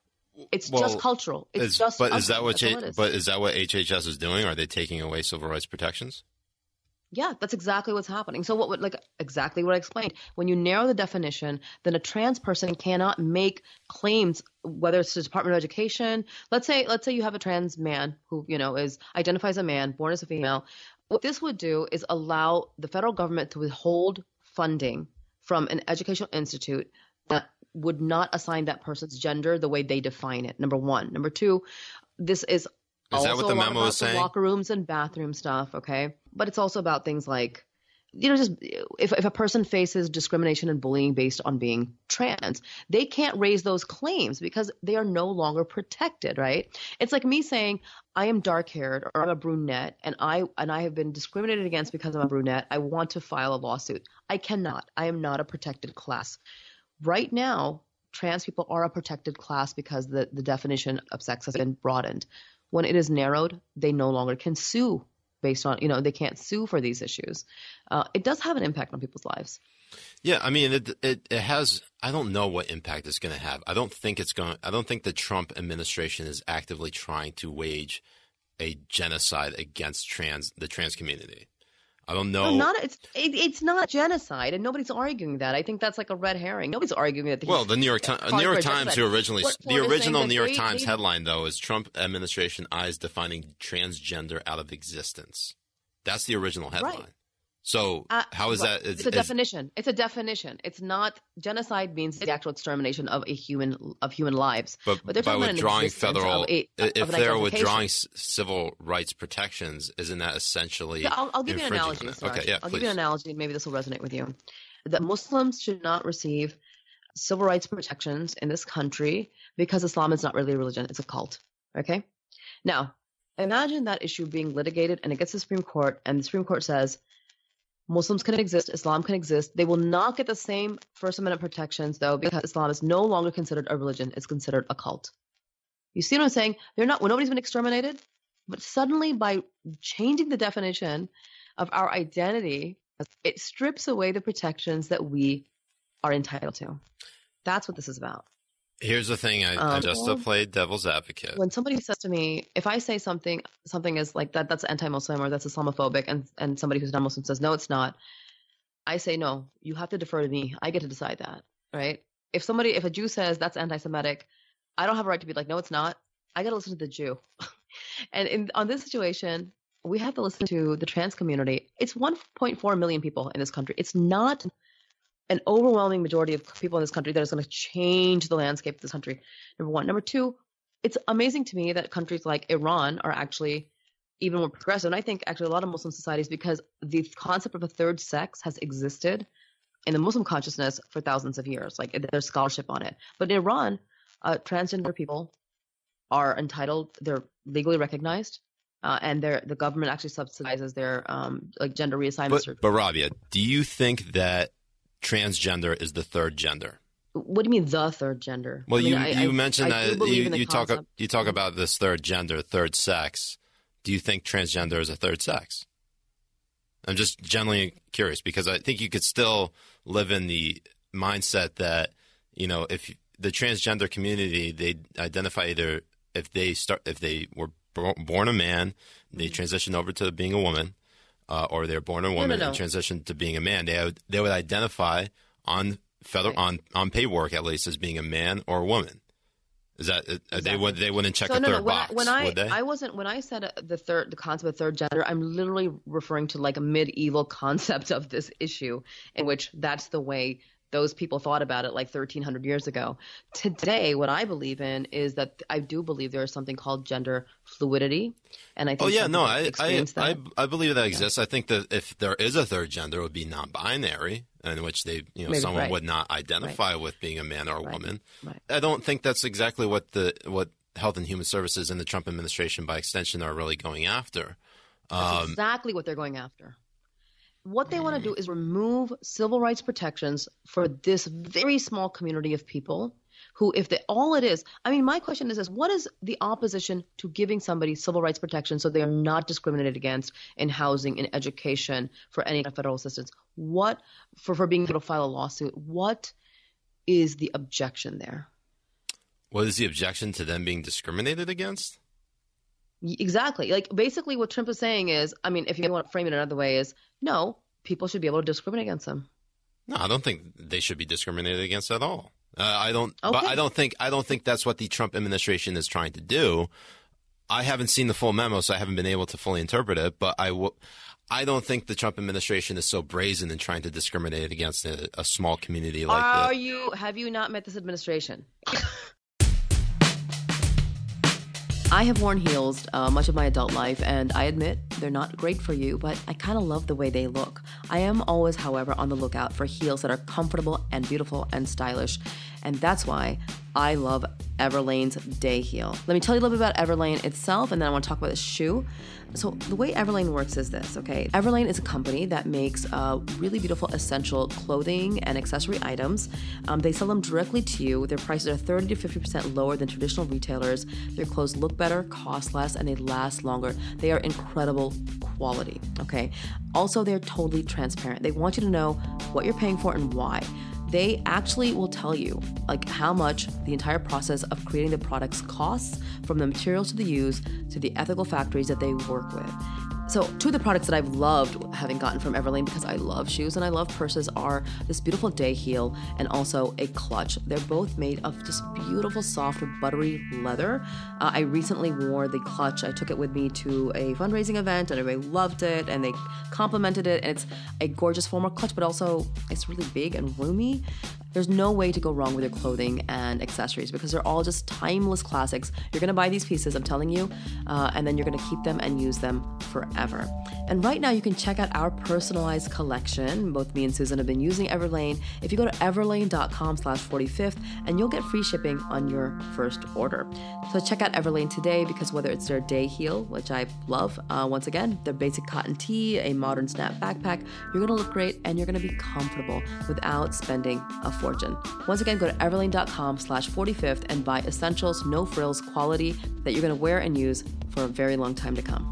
It's well, just cultural. It's is, just but ugly. is that what That's H- all it is. but is that what H H S is doing? Are they taking away civil rights protections? Yeah, that's exactly what's happening. So what would like exactly what I explained. When you narrow the definition, then a trans person cannot make claims, whether it's the Department of Education. Let's say let's say you have a trans man who, you know, is identifies as a man, born as a female. What this would do is allow the federal government to withhold funding from an educational institute that would not assign that person's gender the way they define it. Number one. Number two, this is, is also that what the a lot memo about is saying? Locker rooms and bathroom stuff, okay? But it's also about things like, you know, just if, if a person faces discrimination and bullying based on being trans, they can't raise those claims because they are no longer protected, right? It's like me saying, I am dark-haired or I'm a brunette and I and I have been discriminated against because I'm a brunette. I want to file a lawsuit. I cannot. I am not a protected class. Right now, trans people are a protected class because the, the definition of sex has been broadened. When it is narrowed, they no longer can sue based on, you know, they can't sue for these issues. Uh, it does have an impact on people's lives. Yeah, I mean, it, it it has. I don't know what impact it's going to have. I don't think it's going. I don't think the Trump administration is actively trying to wage a genocide against trans the trans community. I don't know. No, not it's it, it's not genocide, and nobody's arguing that. I think that's like a red herring. Nobody's arguing that. Well, the New York Times, New York Times, who originally what, the original New York they, Times they, headline though is Trump administration eyes defining transgender out of existence. That's the original headline. Right. So uh, how is right. that? Is, it's a is, definition. It's a definition. It's not genocide means the actual extermination of a human of human lives. But, but they're by talking withdrawing about federal, of a, of if they're withdrawing s- civil rights protections, isn't that essentially? Yeah, I'll, I'll give you an analogy. Okay, yeah, I'll please. give you an analogy, and maybe this will resonate with you. That Muslims should not receive civil rights protections in this country because Islam is not really a religion; it's a cult. Okay. Now, imagine that issue being litigated, and it gets to the Supreme Court, and the Supreme Court says Muslims can exist, Islam can exist. They will not get the same First Amendment protections, though, because Islam is no longer considered a religion. It's considered a cult. You see what I'm saying? They're not, well, nobody's been exterminated, but suddenly by changing the definition of our identity, it strips away the protections that we are entitled to. That's what this is about. Here's the thing. I, um, I just well, played devil's advocate. When somebody says to me, if I say something, something is like that, that's anti-Muslim or that's Islamophobic, and, and somebody who's not Muslim says, no, it's not. I say, no, you have to defer to me. I get to decide that, right? If somebody, if a Jew says that's anti-Semitic, I don't have a right to be like, no, it's not. I got to listen to the Jew. And in, on this situation, we have to listen to the trans community. It's one point four million people in this country. It's not an overwhelming majority of people in this country that is going to change the landscape of this country, number one. Number two, it's amazing to me that countries like Iran are actually even more progressive. And I think actually a lot of Muslim societies, because the concept of a third sex has existed in the Muslim consciousness for thousands of years. Like there's scholarship on it. But in Iran, uh, transgender people are entitled, they're legally recognized, uh, and their the government actually subsidizes their um, like gender reassignment. But, surgery. but Rabia, do you think that transgender is the third gender? What do you mean the third gender? Well, I mean, you I, you I, mentioned I do that believe you, in the you talk concept. you talk about this third gender, third sex. Do you think transgender is a third sex? I'm just generally curious because I think you could still live in the mindset that, you know, if the transgender community, they identify either if they start if they were born a man, they transition over to being a woman, uh, or they're born a woman no, no, no. and transition to being a man. They would, they would identify on federal Right. on on paperwork at least as being a man or a woman. Is that Exactly. they would they wouldn't check So a no, third no. When box? I, when I, would they? I wasn't when I said uh, the third, the concept of third gender, I'm literally referring to like a medieval concept of this issue, in which that's the way those people thought about it like thirteen hundred years ago. Today, what I believe in is that I do believe there is something called gender fluidity, and I think Oh yeah, some no, people I I, experience I that. I believe that exists. I think that if there is a third gender, it would be non-binary, in which they, you know, Maybe, someone right. would not identify with being a man or a Right. woman. Right. I don't think that's exactly what the what Health and Human Services and the Trump administration, by extension, are really going after. That's Um, exactly what they're going after. What they want to do is remove civil rights protections for this very small community of people who, if they, all it is, I mean, my question is this, what is the opposition to giving somebody civil rights protection so they are not discriminated against in housing, in education, for any federal assistance? What, for, for being able to file a lawsuit, what is the objection there? what is the objection to them being discriminated against? Y- Exactly. Like basically what Trump is saying is, I mean, if you want to frame it another way is, no, people should be able to discriminate against them. No, I don't think they should be discriminated against at all. Uh, I don't. But Okay. I don't think. I don't think that's what the Trump administration is trying to do. I haven't seen the full memo, so I haven't been able to fully interpret it. But I will. I don't think the Trump administration is so brazen in trying to discriminate against a, a small community like Are that. you, have you not met this administration? I have worn heels uh, much of my adult life, and I admit they're not great for you, but I kind of love the way they look. I am always, however, on the lookout for heels that are comfortable and beautiful and stylish, and that's why I love Everlane's Day Heel. Let me tell you a little bit about Everlane itself, and then I want to talk about the shoe. So the way Everlane works is this, okay? Everlane is a company that makes uh, really beautiful essential clothing and accessory items. Um, they sell them directly to you. Their prices are thirty to fifty percent lower than traditional retailers. Their clothes look better, cost less, and they last longer. They are incredible quality, okay? Also, they're totally transparent. They want you to know what you're paying for and why. They actually will tell you like how much the entire process of creating the products costs, from the materials to the use to the ethical factories that they work with. So two of the products that I've loved having gotten from Everlane, because I love shoes and I love purses, are this beautiful day heel and also a clutch. They're both made of just beautiful, soft, buttery leather. Uh, I recently wore the clutch. I took it with me to a fundraising event and everybody loved it and they complimented it. And it's a gorgeous formal clutch, but also it's really big and roomy. There's no way to go wrong with your clothing and accessories because they're all just timeless classics. You're gonna buy these pieces, I'm telling you, uh, and then you're gonna keep them and use them forever. And right now you can check out our personalized collection. Both me and Susan have been using Everlane. If you go to everlane.com slash 45th and you'll get free shipping on your first order. So check out Everlane today because whether it's their day heel, which I love, uh, once again, their basic cotton tee, a modern snap backpack, you're gonna look great and you're gonna be comfortable without spending a fortune. Once again, go to everlane.com slash 45th and buy essentials, no frills, quality that you're gonna wear and use for a very long time to come.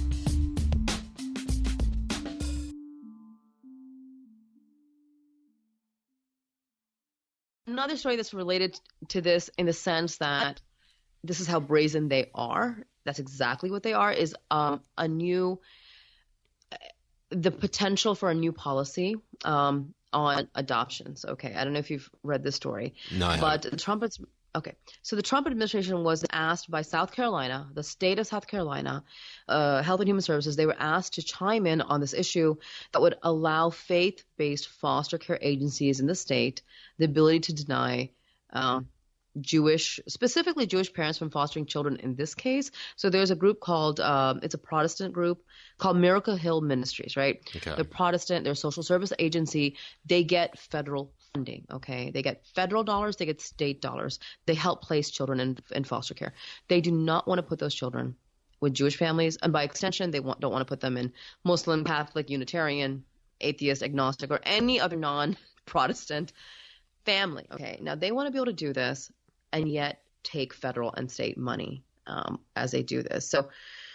Another story that's related to this in the sense that this is how brazen they are. That's exactly what they are, is um, a new, the potential for a new policy um, on adoptions. Okay, I don't know if you've read this story. No, I but haven't. the Trump's okay. So the Trump administration was asked by South Carolina, the state of South Carolina, uh, Health and Human Services. They were asked to chime in on this issue that would allow faith-based foster care agencies in the state the ability to deny um, Jewish, specifically Jewish parents from fostering children in this case. So there's a group called, um, it's a Protestant group called Miracle Hill Ministries, right? Okay. They're Protestant, they're a social service agency. They get federal funding, okay? They get federal dollars, they get state dollars. They help place children in, in foster care. They do not want to put those children with Jewish families, and by extension, they want, don't want to put them in Muslim, Catholic, Unitarian, atheist, agnostic, or any other non-Protestant family. Okay, now they want to be able to do this and yet take federal and state money um, as they do this. So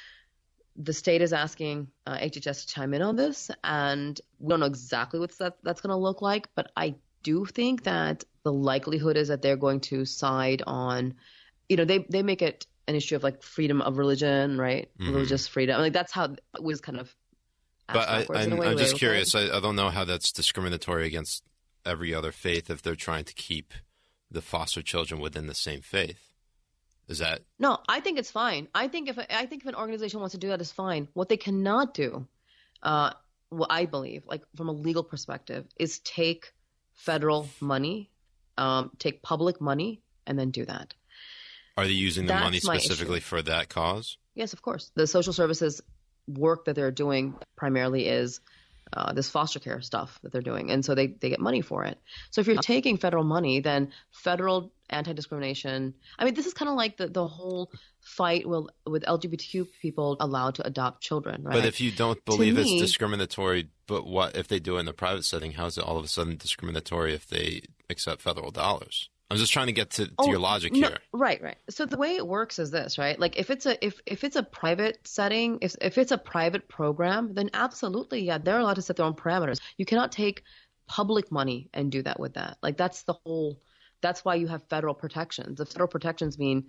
the state is asking uh, H H S to chime in on this, and we don't know exactly what that, that's going to look like, but I do think that the likelihood is that they're going to side on, you know, they, they make it an issue of like freedom of religion, right? Mm-hmm. Religious freedom. Like that's how it was kind of. But I, I'm, I'm just curious. I, I don't know how that's discriminatory against every other faith if they're trying to keep the foster children within the same faith. Is that? No, I think it's fine. I think if I think if an organization wants to do that, it's fine. What they cannot do, uh, what I believe, like from a legal perspective, is take federal money, um, take public money, and then do that. Are they using the That's money specifically issue. for that cause? Yes, of course. The social services work that they're doing primarily is uh, this foster care stuff that they're doing. And so they, they get money for it. So if you're taking federal money, then federal anti-discrimination – I mean, this is kind of like the, the whole fight with, with L G B T Q people allowed to adopt children, right? But if you don't believe to it's me, discriminatory, but what if they do it in the private setting, how is it all of a sudden discriminatory if they accept federal dollars? I'm just trying to get to, to oh, your logic no, here. Right, right. So the way it works is this, right? Like if it's a if if it's a private setting, if if it's a private program, then absolutely, yeah, they're allowed to set their own parameters. You cannot take public money and do that with that. Like that's the whole. That's why you have federal protections. The federal protections mean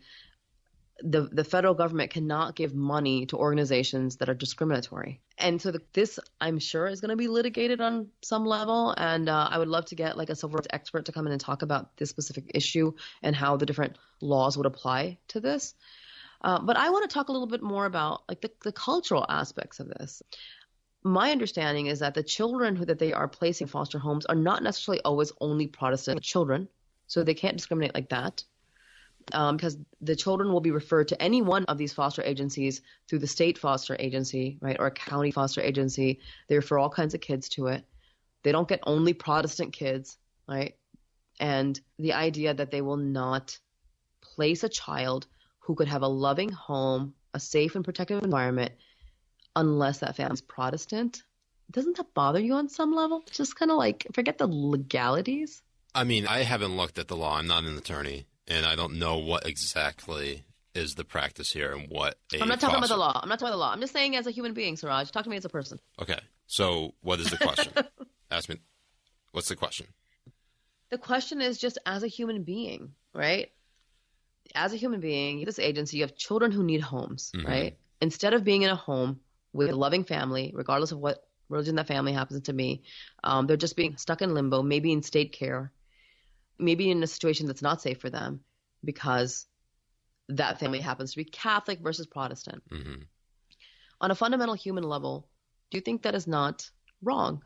the the federal government cannot give money to organizations that are discriminatory. And so the, this, I'm sure, is going to be litigated on some level. And uh, I would love to get like a civil rights expert to come in and talk about this specific issue and how the different laws would apply to this. Uh, but I want to talk a little bit more about like the, the cultural aspects of this. My understanding is that the children who that they are placing in foster homes are not necessarily always only Protestant children, so they can't discriminate like that. Um, because the children will be referred to any one of these foster agencies through the state foster agency, right, or a county foster agency. They refer all kinds of kids to it. They don't get only Protestant kids, right? And the idea that they will not place a child who could have a loving home, a safe and protective environment, unless that family is Protestant, doesn't that bother you on some level? Just kind of like forget the legalities. I mean, I haven't looked at the law. I'm not an attorney. And I don't know what exactly is the practice here and what a I'm not talking foster... about the law. I'm not talking about the law. I'm just saying as a human being, Siraj. Talk to me as a person. Okay. So what is the question? Ask me. What's the question? The question is just as a human being, right? As a human being, this agency, you have children who need homes, mm-hmm. right? Instead of being in a home with a loving family, regardless of what religion that family happens to be, um, they're just being stuck in limbo, maybe in state care, maybe in a situation that's not safe for them because that family happens to be Catholic versus Protestant. Mm-hmm. On a fundamental human level, do you think that is not wrong?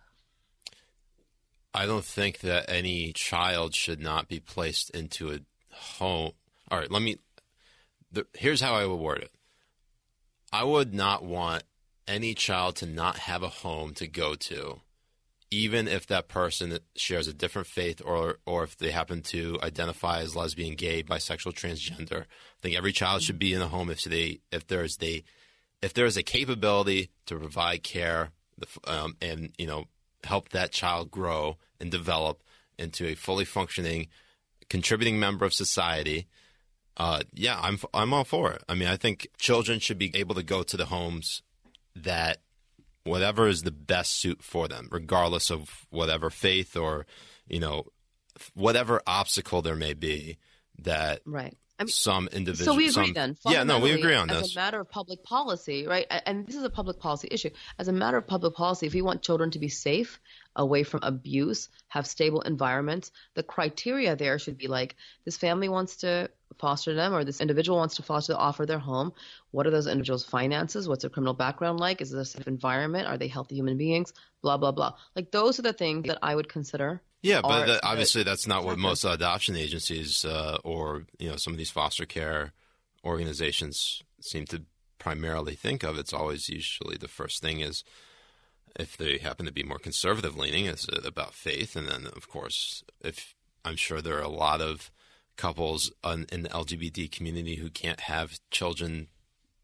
I don't think that any child should not be placed into a home. All right, let me the, – here's how I would word it. I would not want any child to not have a home to go to, even if that person shares a different faith or or if they happen to identify as lesbian, gay, bisexual, transgender. I think every child should be in a home if they if there's they if there is a capability to provide care um, and you know help that child grow and develop into a fully functioning, contributing member of society. Uh, yeah, I'm I'm all for it. I mean, I think children should be able to go to the homes that. Whatever is the best suit for them, regardless of whatever faith or, you know, whatever obstacle there may be that right. I mean, some individual. So we agree some, then. Yeah, no, we agree on as this. As a matter of public policy, right? And this is a public policy issue. As a matter of public policy, if we want children to be safe, away from abuse, have stable environments, the criteria there should be like this family wants to foster them or this individual wants to foster, offer their home. What are those individuals' finances? What's their criminal background like? Is it a safe environment? Are they healthy human beings? Blah, blah, blah. Like those are the things that I would consider. Yeah, but that, obviously that's not what most adoption agencies uh, or, you know, some of these foster care organizations seem to primarily think of. It's always usually the first thing is if they happen to be more conservative leaning, it's about faith. And then, of course, if I'm sure there are a lot of couples in the L G B T community who can't have children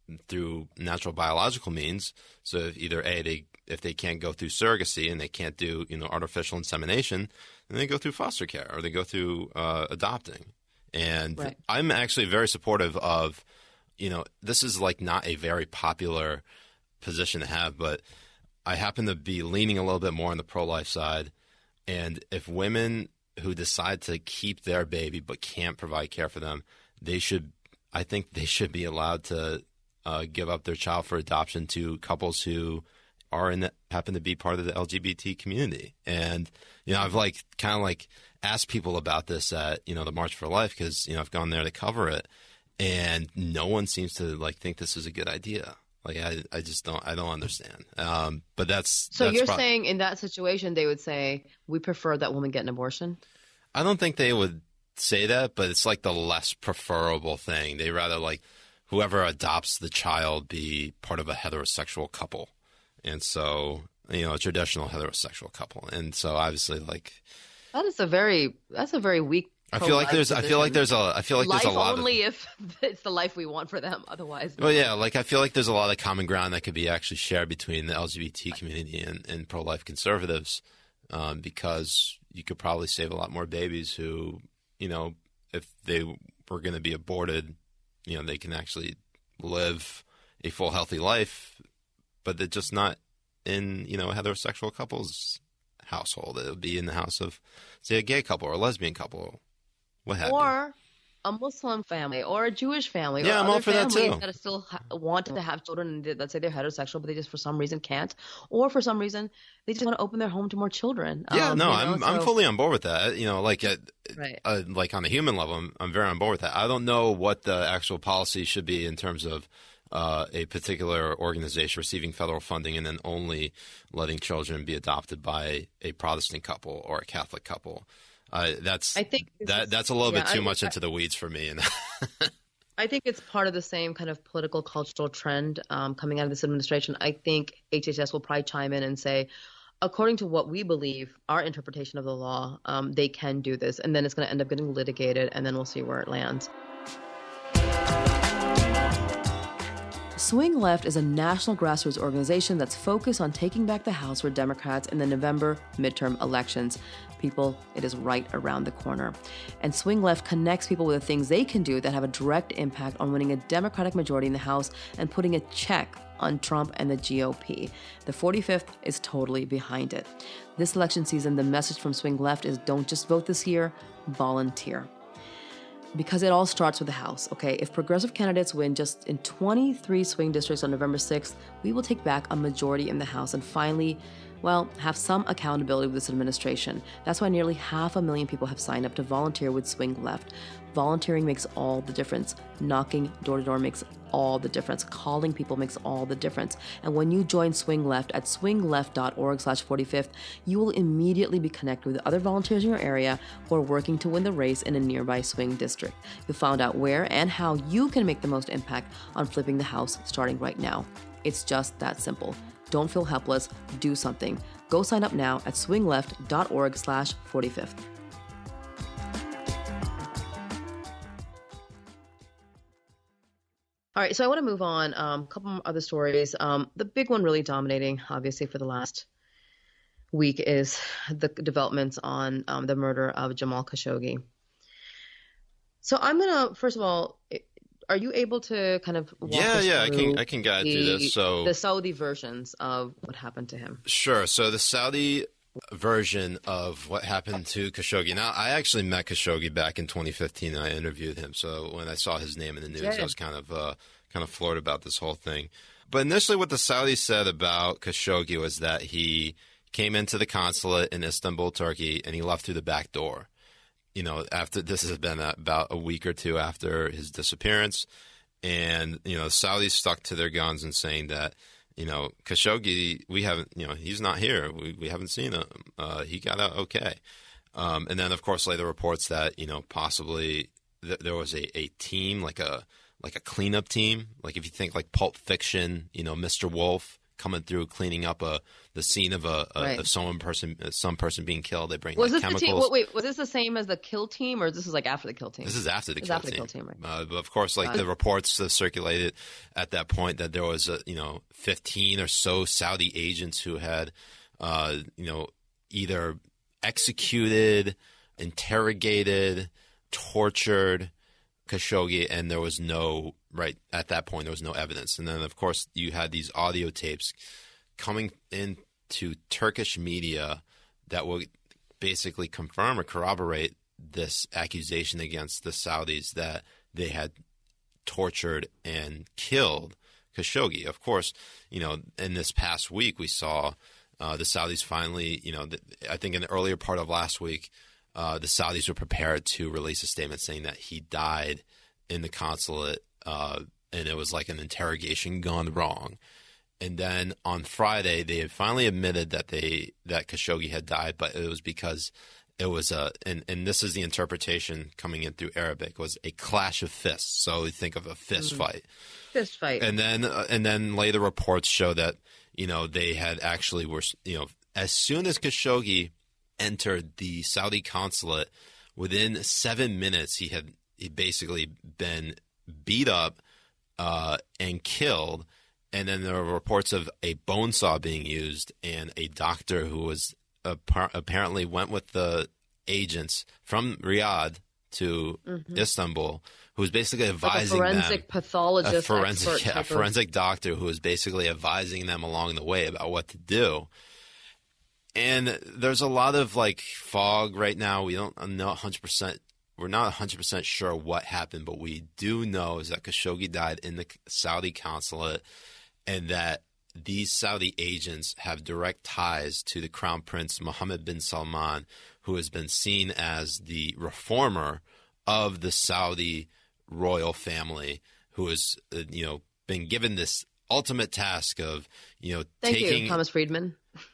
through natural biological means. So if either A, they if they can't go through surrogacy and they can't do, you know, artificial insemination, then they go through foster care or they go through uh, adopting. And right. I'm actually very supportive of, you know, this is like not a very popular position to have, but I happen to be leaning a little bit more on the pro-life side. And if women who decide to keep their baby but can't provide care for them, they should, I think they should be allowed to uh, give up their child for adoption to couples who are in the, happen to be part of the L G B T community. And, you know, I've like kind of like asked people about this at, you know, the March for Life because, you know, I've gone there to cover it and no one seems to like think this is a good idea. Like, I, I just don't, I don't understand. Um, but that's, so that's you're pro- saying in that situation, they would say, we prefer that woman get an abortion? I don't think they would say that, but it's like the less preferable thing. They rather like whoever adopts the child be part of a heterosexual couple. And so, you know, a traditional heterosexual couple. And so obviously like. That is a very, that's a very weak I feel like there's, position. I feel like there's a, I feel like life there's a lot only of, if it's the life we want for them. Otherwise, no. Well, yeah, like I feel like there's a lot of common ground that could be actually shared between the L G B T community and, and pro-life conservatives, um, because you could probably save a lot more babies who, you know, if they were going to be aborted, you know, they can actually live a full, healthy life, but they're just not in, you know, a heterosexual couple's household. It would be in the house of, say, a gay couple or a lesbian couple. What have or you. a Muslim family or a Jewish family. Yeah, or I'm other all for that families too. That still ha- want to have children, and let's say they're heterosexual, but they just for some reason can't, or for some reason they just want to open their home to more children. Yeah, um, no, you know, I'm so... I'm fully on board with that. You know, like at, right. uh, like on a human level, I'm, I'm very on board with that. I don't know what the actual policy should be in terms of uh, a particular organization receiving federal funding and then only letting children be adopted by a Protestant couple or a Catholic couple. Uh, that's I think that is, that's a little yeah, bit too I, much I, into the weeds for me. And I think it's part of the same kind of political cultural trend um, coming out of this administration. I think H H S will probably chime in and say, according to what we believe, our interpretation of the law, um, they can do this, and then it's going to end up getting litigated, and then we'll see where it lands. Swing Left is a national grassroots organization that's focused on taking back the House for Democrats in the November midterm elections. People, it is right around the corner. And Swing Left connects people with the things they can do that have a direct impact on winning a Democratic majority in the House and putting a check on Trump and the G O P. The forty-fifth is totally behind it. This election season, the message from Swing Left is don't just vote this year, volunteer. Because it all starts with the House, okay? If progressive candidates win just in twenty-three swing districts on November sixth, we will take back a majority in the House and finally, well, have some accountability with this administration. That's why nearly half a million people have signed up to volunteer with Swing Left. Volunteering makes all the difference. Knocking door to door makes all the difference. Calling people makes all the difference. And when you join Swing Left at swingleft.org slash 45th, you will immediately be connected with other volunteers in your area who are working to win the race in a nearby swing district. You'll find out where and how you can make the most impact on flipping the House starting right now. It's just that simple. Don't feel helpless. Do something. Go sign up now at swingleft.org slash 45th. All right, so I want to move on. A um, couple other stories. Um, the big one really dominating, obviously, for the last week is the developments on um, the murder of Jamal Khashoggi. So I'm going to, first of all, are you able to kind of walk yeah, us yeah, I through can I can guide the, through this. So the Saudi versions of what happened to him? Sure. So the Saudi version of what happened to Khashoggi. Now, I actually met Khashoggi back in twenty fifteen, and I interviewed him. So when I saw his name in the news, yeah. I was kind of uh, kind of floored about this whole thing. But initially, what the Saudis said about Khashoggi was that he came into the consulate in Istanbul, Turkey, and he left through the back door. You know, after this has been about a week or two after his disappearance, and you know, the Saudis stuck to their guns and saying that, you know, Khashoggi, we haven't, you know, he's not here. We we haven't seen him. Uh, he got out okay. Um, and then, of course, later reports that, you know, possibly th- there was a, a team, like a like a cleanup team. Like if you think like Pulp Fiction, you know, Mister Wolf coming through, cleaning up a the scene of a, a Right. of someone person some person being killed. They bring Was like this chemicals. the team? Wait, wait, was this the same as the kill team, or this is like after the kill team? This is after the It's kill after the team. kill team, right? Uh, but of course, like Got the it. reports that circulated at that point that there was, a, you know, fifteen or so Saudi agents who had, uh, you know, either executed, interrogated, tortured Khashoggi, and there was no, right at that point, there was no evidence. And then, of course, you had these audio tapes coming into Turkish media that would basically confirm or corroborate this accusation against the Saudis that they had tortured and killed Khashoggi. Of course, you know, in this past week, we saw uh, the Saudis finally, you know, the, I think in the earlier part of last week, uh, the Saudis were prepared to release a statement saying that he died in the consulate, uh, and it was like an interrogation gone wrong. And then on Friday, they had finally admitted that they that Khashoggi had died, but it was because it was a and, and this is the interpretation coming in through Arabic, was a clash of fists. So you think of a fist Mm-hmm. fight. Fist fight. And then uh, and then later reports show that, you know, they had actually were, you know, as soon as Khashoggi entered the Saudi consulate, within seven minutes he had he basically been beat up uh, and killed. And then there were reports of a bone saw being used, and a doctor who was appar- apparently went with the agents from Riyadh to Mm-hmm. Istanbul, who was basically like a advising forensic them. pathologist, A forensic, expert yeah, a type of- forensic doctor who was basically advising them along the way about what to do. And there's a lot of like fog right now. We don't know one hundred percent. We're not one hundred percent sure what happened, but we do know is that Khashoggi died in the Saudi consulate, and that these Saudi agents have direct ties to the Crown Prince Mohammed bin Salman, who has been seen as the reformer of the Saudi royal family, who has, uh, you know, been given this ultimate task of, you know, Thank taking. you, Thomas Friedman.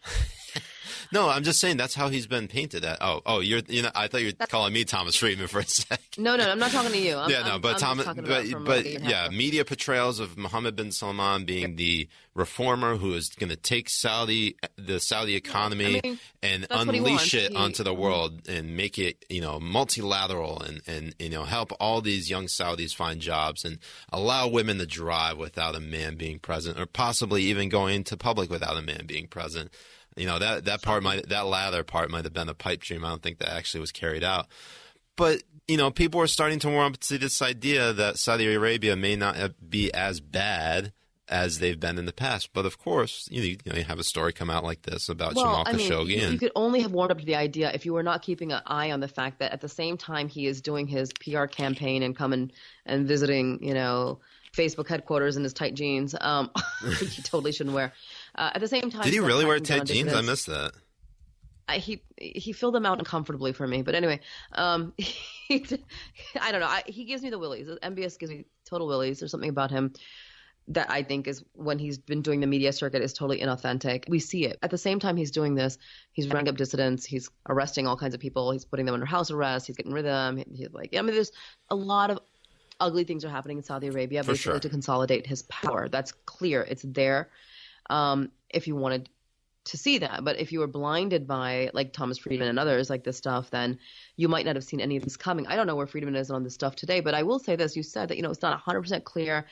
No, I'm just saying that's how he's been painted. At oh, oh, you're, you know, I thought you were calling me Thomas Friedman for a sec. No, no, I'm not talking to you. I'm, yeah, no, I'm, but I'm Thomas, just talking but, about from but what you yeah, have. media portrayals of Mohammed bin Salman being the reformer who is going to take Saudi, the Saudi economy, I mean, and that's what he unleash wants. it He- onto the world and make it, you know, multilateral and, and, you know, help all these young Saudis find jobs and allow women to drive without a man being present, or possibly even going into public without a man being present. You know, that, that part might, that latter part might have been a pipe dream. I don't think that actually was carried out. But, you know, people are starting to warm up to this idea that Saudi Arabia may not be as bad as they've been in the past. But of course, you know, you, know, you have a story come out like this about Well, Jamal I mean, Khashoggi. you, and, you could only have warmed up to the idea if you were not keeping an eye on the fact that at the same time he is doing his P R campaign and coming and visiting, you know, Facebook headquarters in his tight jeans, um, which he totally shouldn't wear. Uh, at the same time, did he he's really wear attacking tight John jeans? I Dissidents. missed that. I, he he filled them out uncomfortably for me, but anyway, um, he, I don't know. I, he gives me the willies. M B S gives me total willies. There's something about him that I think is, when he's been doing the media circuit, is totally inauthentic. We see it. At the same time he's doing this, he's rounding up dissidents, he's arresting all kinds of people, he's putting them under house arrest, he's getting rid of them. He's like, I mean, there's a lot of ugly things are happening in Saudi Arabia, For basically sure. to consolidate his power. That's clear. It's there. Um, if you wanted to see that. But if you were blinded by, like, Thomas Friedman and others, like this stuff, then you might not have seen any of this coming. I don't know where Friedman is on this stuff today, but I will say this. You said that, you know, it's not one hundred percent clear.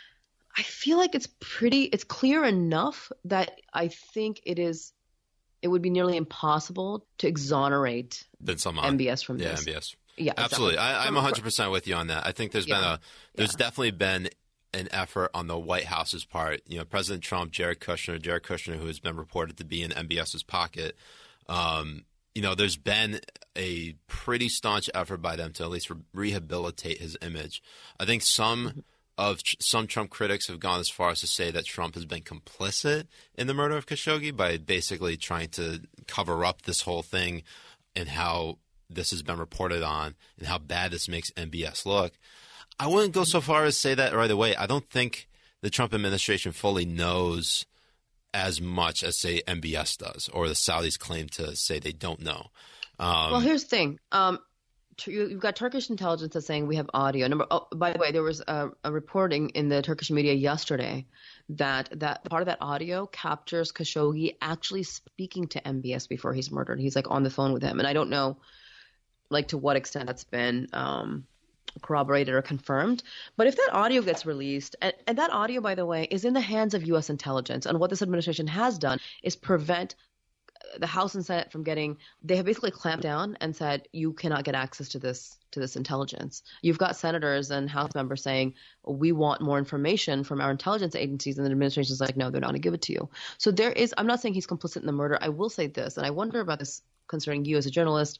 I feel like it's pretty, it's clear enough that I think it is, it would be nearly impossible to exonerate Bin Salman. M B S from Yeah, this. M B S. Yeah, Absolutely. exactly. I, I'm From- one hundred percent with you on that. I think there's been Yeah. a, there's Yeah. definitely been an effort on the White House's part. You know, President Trump, Jared Kushner, Jared Kushner, who has been reported to be in M B S's pocket. Um, you know, there's been a pretty staunch effort by them to at least re- rehabilitate his image. I think some of some Trump critics have gone as far as to say that Trump has been complicit in the murder of Khashoggi by basically trying to cover up this whole thing and how this has been reported on and how bad this makes M B S look. I wouldn't go so far as say that right away. I don't think the Trump administration fully knows as much as, say, M B S does, or the Saudis claim to say they don't know. Um, Well, here's the thing. Um, you- you've got Turkish intelligence that's saying we have audio. Number, oh, by the way, there was a, a reporting in the Turkish media yesterday that that part of that audio captures Khashoggi actually speaking to M B S before he's murdered. He's like on the phone with him, and I don't know, like to what extent that's been um, corroborated or confirmed. But if that audio gets released, and, and that audio, by the way, is in the hands of U S intelligence, and what this administration has done is prevent the House and Senate from getting, they have basically clamped down and said, you cannot get access to this, to this intelligence. You've got senators and House members saying, we want more information from our intelligence agencies. And the administration is like, no, they're not going to give it to you. So there is, I'm not saying he's complicit in the murder. I will say this, and I wonder about this concerning you as a journalist.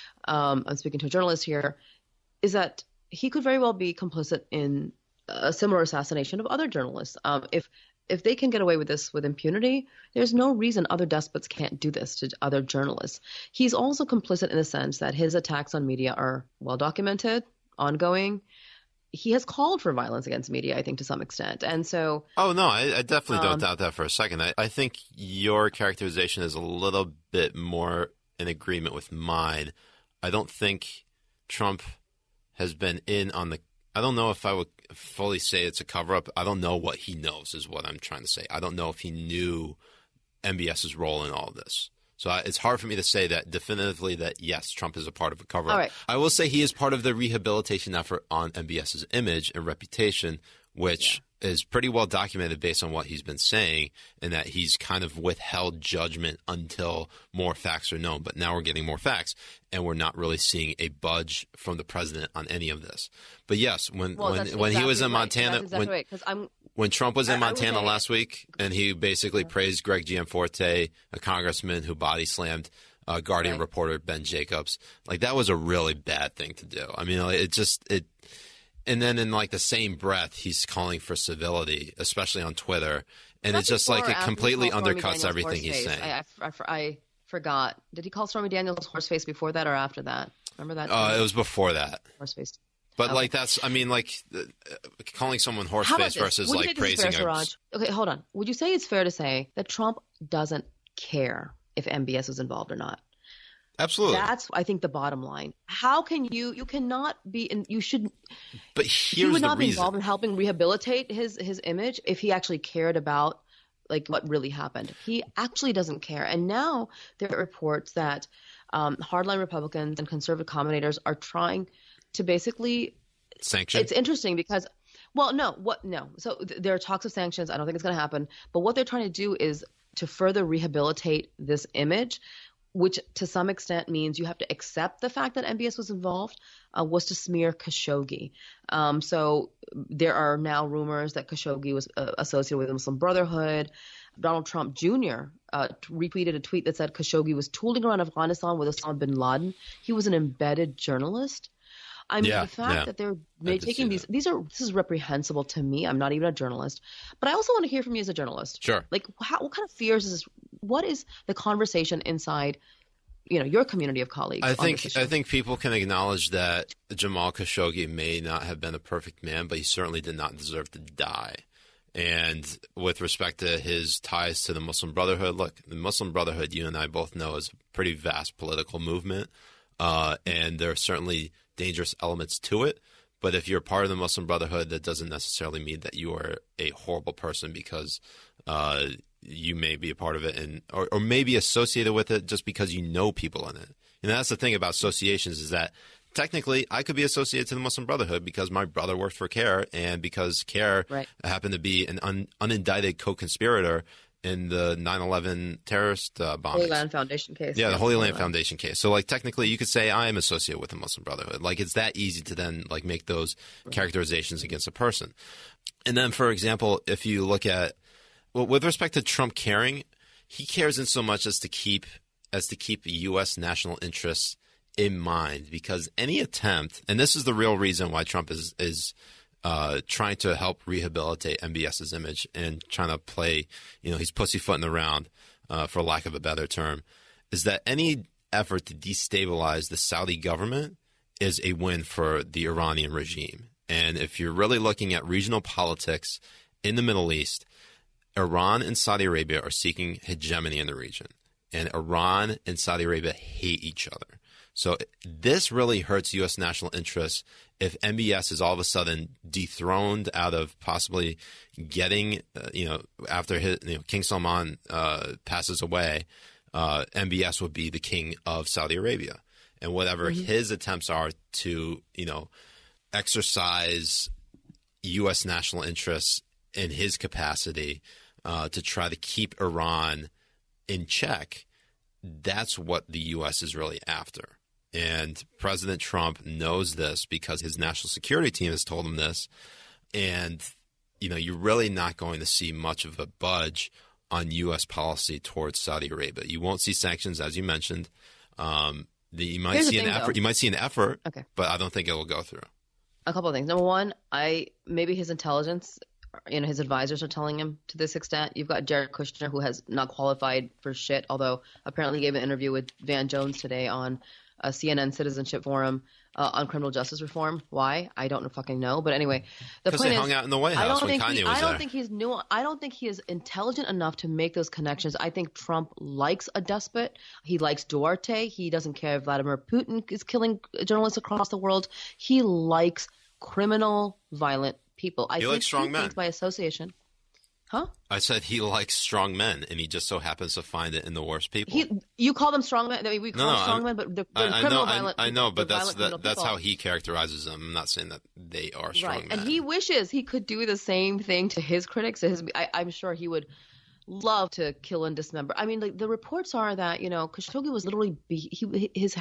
Um, I'm speaking to a journalist here, is that he could very well be complicit in a similar assassination of other journalists. Um, if, If they can get away with this with impunity, there's no reason other despots can't do this to other journalists. He's also complicit in the sense that his attacks on media are well documented, ongoing. He has called for violence against media, I think, to some extent. And so Oh, no, I, I definitely don't Um, doubt that for a second. I, I think your characterization is a little bit more in agreement with mine. I don't think Trump has been in on the I don't know if I would fully say it's a cover-up. I don't know what he knows is what I'm trying to say. I don't know if he knew MBS's role in all of this. So I, it's hard for me to say that definitively that, yes, Trump is a part of a cover-up. All right. I will say he is part of the rehabilitation effort on MBS's image and reputation, which yeah. is pretty well documented based on what he's been saying, and that he's kind of withheld judgment until more facts are known. But now we're getting more facts, and we're not really seeing a budge from the president on any of this. But yes, when well, when, that's when exactly he was in right. Montana, That's exactly when, right, 'cause I'm, when Trump was in I- I would Montana say- last week, and he basically praised Greg Gianforte, a congressman who body slammed uh, Guardian Right. reporter Ben Jacobs, like that was a really bad thing to do. I mean, like, it just it. And then in like the same breath, he's calling for civility, especially on Twitter, and it's just like before or it after he completely called Stormy undercuts Daniels everything he's horse face? saying. I, I, I, I forgot. Did he call Stormy Daniels horseface before that or after that? Remember that? Uh, it was before that. Horseface. But Okay. like that's, I mean, like uh, calling someone horse How about face this? versus Would you like say this is fair, praising a. Siraj? Okay, hold on. Would you say it's fair to say that Trump doesn't care if M B S is involved or not? Absolutely. That's, I think, the bottom line. How can you? You cannot be. In, you should. But He here's would the not be reason. involved in helping rehabilitate his his image if he actually cared about like what really happened. He actually doesn't care. And now there are reports that um, hardline Republicans and conservative commentators are trying to basically. Sanction. It's interesting because, well, no, what no. So th- there are talks of sanctions. I don't think it's going to happen. But what they're trying to do is to further rehabilitate this image, which to some extent means you have to accept the fact that M B S was involved, uh, was to smear Khashoggi. Um, so there are now rumors that Khashoggi was uh, associated with the Muslim Brotherhood. Donald Trump Junior Uh, retweeted a tweet that said Khashoggi was tooling around Afghanistan with Osama bin Laden. He was an embedded journalist. I mean, Yeah, the fact yeah. that they're I they're did see taking these that. these are this is reprehensible to me. I'm not even a journalist, but I also want to hear from you as a journalist. Sure. Like, how, what kind of fears is this? What is the conversation inside, you know, your community of colleagues? I on think this issue? I think people can acknowledge that Jamal Khashoggi may not have been a perfect man, but he certainly did not deserve to die. And with respect to his ties to the Muslim Brotherhood, look, the Muslim Brotherhood, you and I both know, is a pretty vast political movement, uh, and there are certainly dangerous elements to it. But if you're part of the Muslim Brotherhood, that doesn't necessarily mean that you are a horrible person because uh, you may be a part of it and or, or may be associated with it just because you know people in it. And that's the thing about associations is that technically I could be associated to the Muslim Brotherhood because my brother worked for CARE and because CARE Right. happened to be an un, unindicted co-conspirator in the nine eleven terrorist uh, bombings. Holy Land Foundation case. Yeah, the Holy Land Foundation case. So, like, technically, you could say I am associated with the Muslim Brotherhood. Like, it's that easy to then, like, make those characterizations against a person. And then, for example, if you look at, well, with respect to Trump caring, he cares in so much as to keep as to keep U S national interests in mind, because any attempt, and this is the real reason why Trump is is. Uh, trying to help rehabilitate MBS's image and trying to play, you know, he's pussyfooting around, uh, for lack of a better term, is that any effort to destabilize the Saudi government is a win for the Iranian regime. And if you're really looking at regional politics in the Middle East, Iran and Saudi Arabia are seeking hegemony in the region. And Iran and Saudi Arabia hate each other. So this really hurts U S national interests if M B S is all of a sudden dethroned out of possibly getting, uh, you know, after his, you know, King Salman uh, passes away, uh, M B S would be the king of Saudi Arabia. And whatever mm-hmm. his attempts are to, you know, exercise U S national interests in his capacity uh, to try to keep Iran in check, that's what the U S is really after. And President Trump knows this because his national security team has told him this. And, you know, you're really not going to see much of a budge on U S policy towards Saudi Arabia. You won't see sanctions, as you mentioned. Um, the, you might Here's see the an thing, effort. though. You might see an effort, okay. but I don't think it will go through. A couple of things. Number one, I maybe his intelligence, you know, his advisors are telling him to this extent. You've got Jared Kushner, who has not qualified for shit, although apparently he gave an interview with Van Jones today on a C N N Citizenship Forum uh, on criminal justice reform. Why? I don't fucking know. But anyway, the point they is, hung out in the White I House don't when think Kanye he, was I don't there. think he's new. I don't think he is intelligent enough to make those connections. I think Trump likes a despot. He likes Duarte. He doesn't care if Vladimir Putin is killing journalists across the world. He likes criminal, violent people. I He think likes strong he men. thinks by association. Huh? I said he likes strong men, and he just so happens to find it in the worst people. He, you call them strong men. I mean, we call No, no, them strong I'm- men, but they're, I, they're I criminal, know, violent. I, I know, but they're that's violent that, criminal that's people. how he characterizes them. I'm not saying that they are strong Right, men. and he wishes he could do the same thing to his critics. To his, I, I'm sure he would love to kill and dismember. I mean, like the reports are that you know Khashoggi was literally be, he his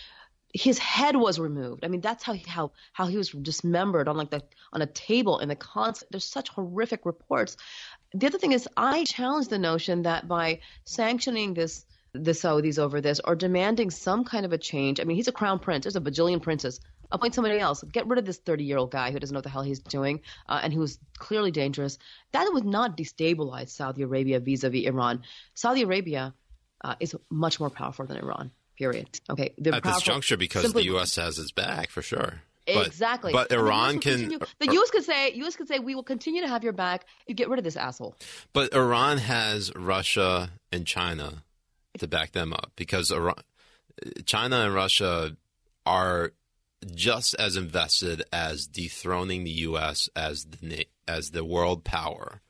his head was removed. I mean, that's how he, how how he was dismembered on like the on a table in the concert. There's such horrific reports. The other thing is, I challenge the notion that by sanctioning this the Saudis over this or demanding some kind of a change. I mean, he's a crown prince. There's a bajillion princes. Appoint somebody else. Get rid of this thirty-year-old guy who doesn't know what the hell he's doing uh, and who's clearly dangerous. That would not destabilize Saudi Arabia vis-a-vis Iran. Saudi Arabia uh, is much more powerful than Iran, period. Okay, they're At this powerful juncture, because simply- the U S has his back, for sure. But, Exactly. But And the U S Iran will can. continue- The U S could say, U S could say, we will continue to have your back. You get rid of this asshole. But Iran has Russia and China to back them up because Iran, China and Russia are just as invested as dethroning the U S as the na- as the world power,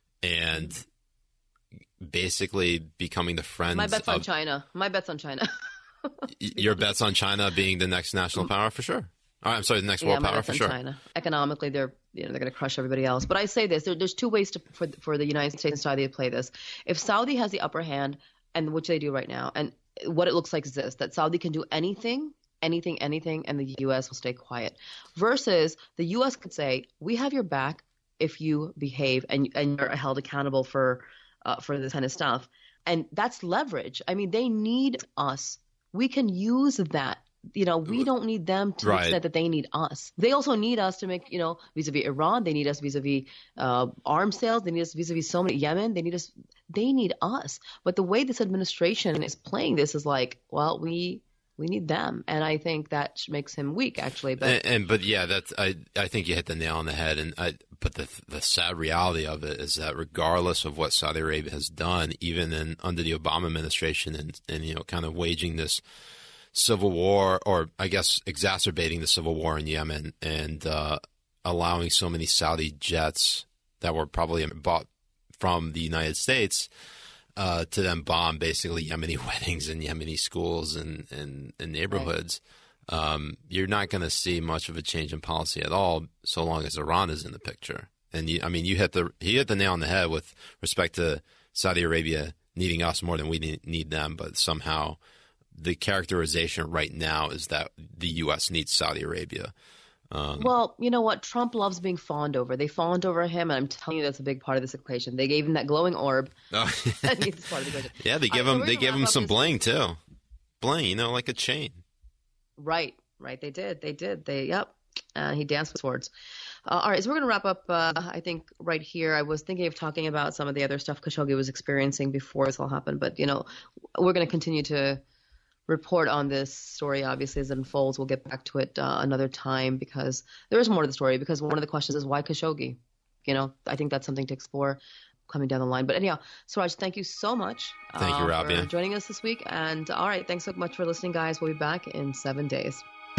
and basically becoming the friends. My bet's of, on China. My bet's on China. Your bet's on China being the next national power for sure. Oh, I'm sorry, the next Yeah, world my power bet's for on sure. China. Economically, they're you know they're going to crush everybody else. But I say this: there, there's two ways to, for for the United States and Saudi to play this. If Saudi has the upper hand, and which they do right now, and what it looks like is this: that Saudi can do anything, anything, anything, and the U S will stay quiet. Versus the U S could say, "We have your back if you behave, and and you're held accountable for uh, for this kind of stuff." And that's leverage. I mean, they need us. We can use that. You know, we don't need them to Right. the extent that they need us. They also need us to make, you know, vis-a-vis Iran. They need us vis-a-vis uh, arms sales. They need us vis-a-vis so many Yemen. They need us. They need us. But the way this administration is playing this is like, well, we we need them, and I think that makes him weak, actually. But And, and but yeah, that's I I think you hit the nail on the head. And I but the the sad reality of it is that regardless of what Saudi Arabia has done, even in under the Obama administration, and and you know kind of waging this civil war, or I guess exacerbating the civil war in Yemen, and uh, allowing so many Saudi jets that were probably bought from the United States uh, to then bomb basically Yemeni weddings and Yemeni schools and, and, and neighborhoods. Um, you're not going to see much of a change in policy at all so long as Iran is in the picture. And you, I mean, you hit the he hit the nail on the head with respect to Saudi Arabia needing us more than we need, need them, but somehow the characterization right now is that the U S needs Saudi Arabia. Um, well, you know what? Trump loves being fawned over. They fawned over him, and I'm telling you that's a big part of this equation. They gave him that glowing orb. oh, And he's part of the equation. yeah, they give All right, so him we're they gonna give him wrap up some this- bling too, bling, you know, like a chain. Right, right. They did. They did. They, yep. Uh, he danced with swords. Uh, all right, so we're going to wrap up, uh, I think, right here. I was thinking of talking about some of the other stuff Khashoggi was experiencing before this all happened, but, you know, we're going to continue to report on this story, obviously, as it unfolds. We'll get back to it uh, another time because there is more to the story, because one of the questions is why Khashoggi? You know, I think that's something to explore. coming down the line. But anyhow, Suraj, thank you so much Thank you, uh, Rabia. for joining us this week. And all right, thanks so much for listening, guys. We'll be back in seven days.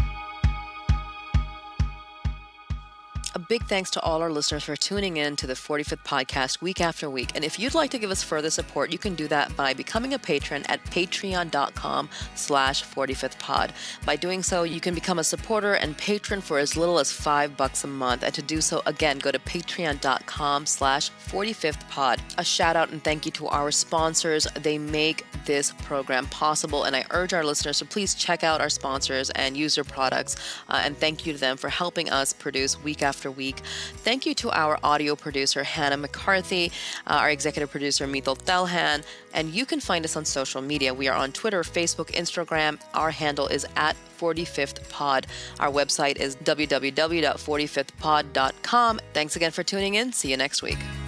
A big thanks to all our listeners for tuning in to the forty-fifth podcast week after week. And if you'd like to give us further support, you can do that by becoming a patron at patreon.com slash 45th pod. By doing so, you can become a supporter and patron for as little as five bucks a month. And to do so, again, go to patreon.com slash 45th pod. A shout out and thank you to our sponsors. They make this program possible. And I urge our listeners to please check out our sponsors and use their products. Uh, and thank you to them for helping us produce week after week. Thank you to our audio producer, Hannah McCarthy, uh, our executive producer, Mithil Thelhan, and you can find us on social media. We are on Twitter, Facebook, Instagram. Our handle is at forty-fifth pod. Our website is w w w dot forty-fifth pod dot com. Thanks again for tuning in. See you next week.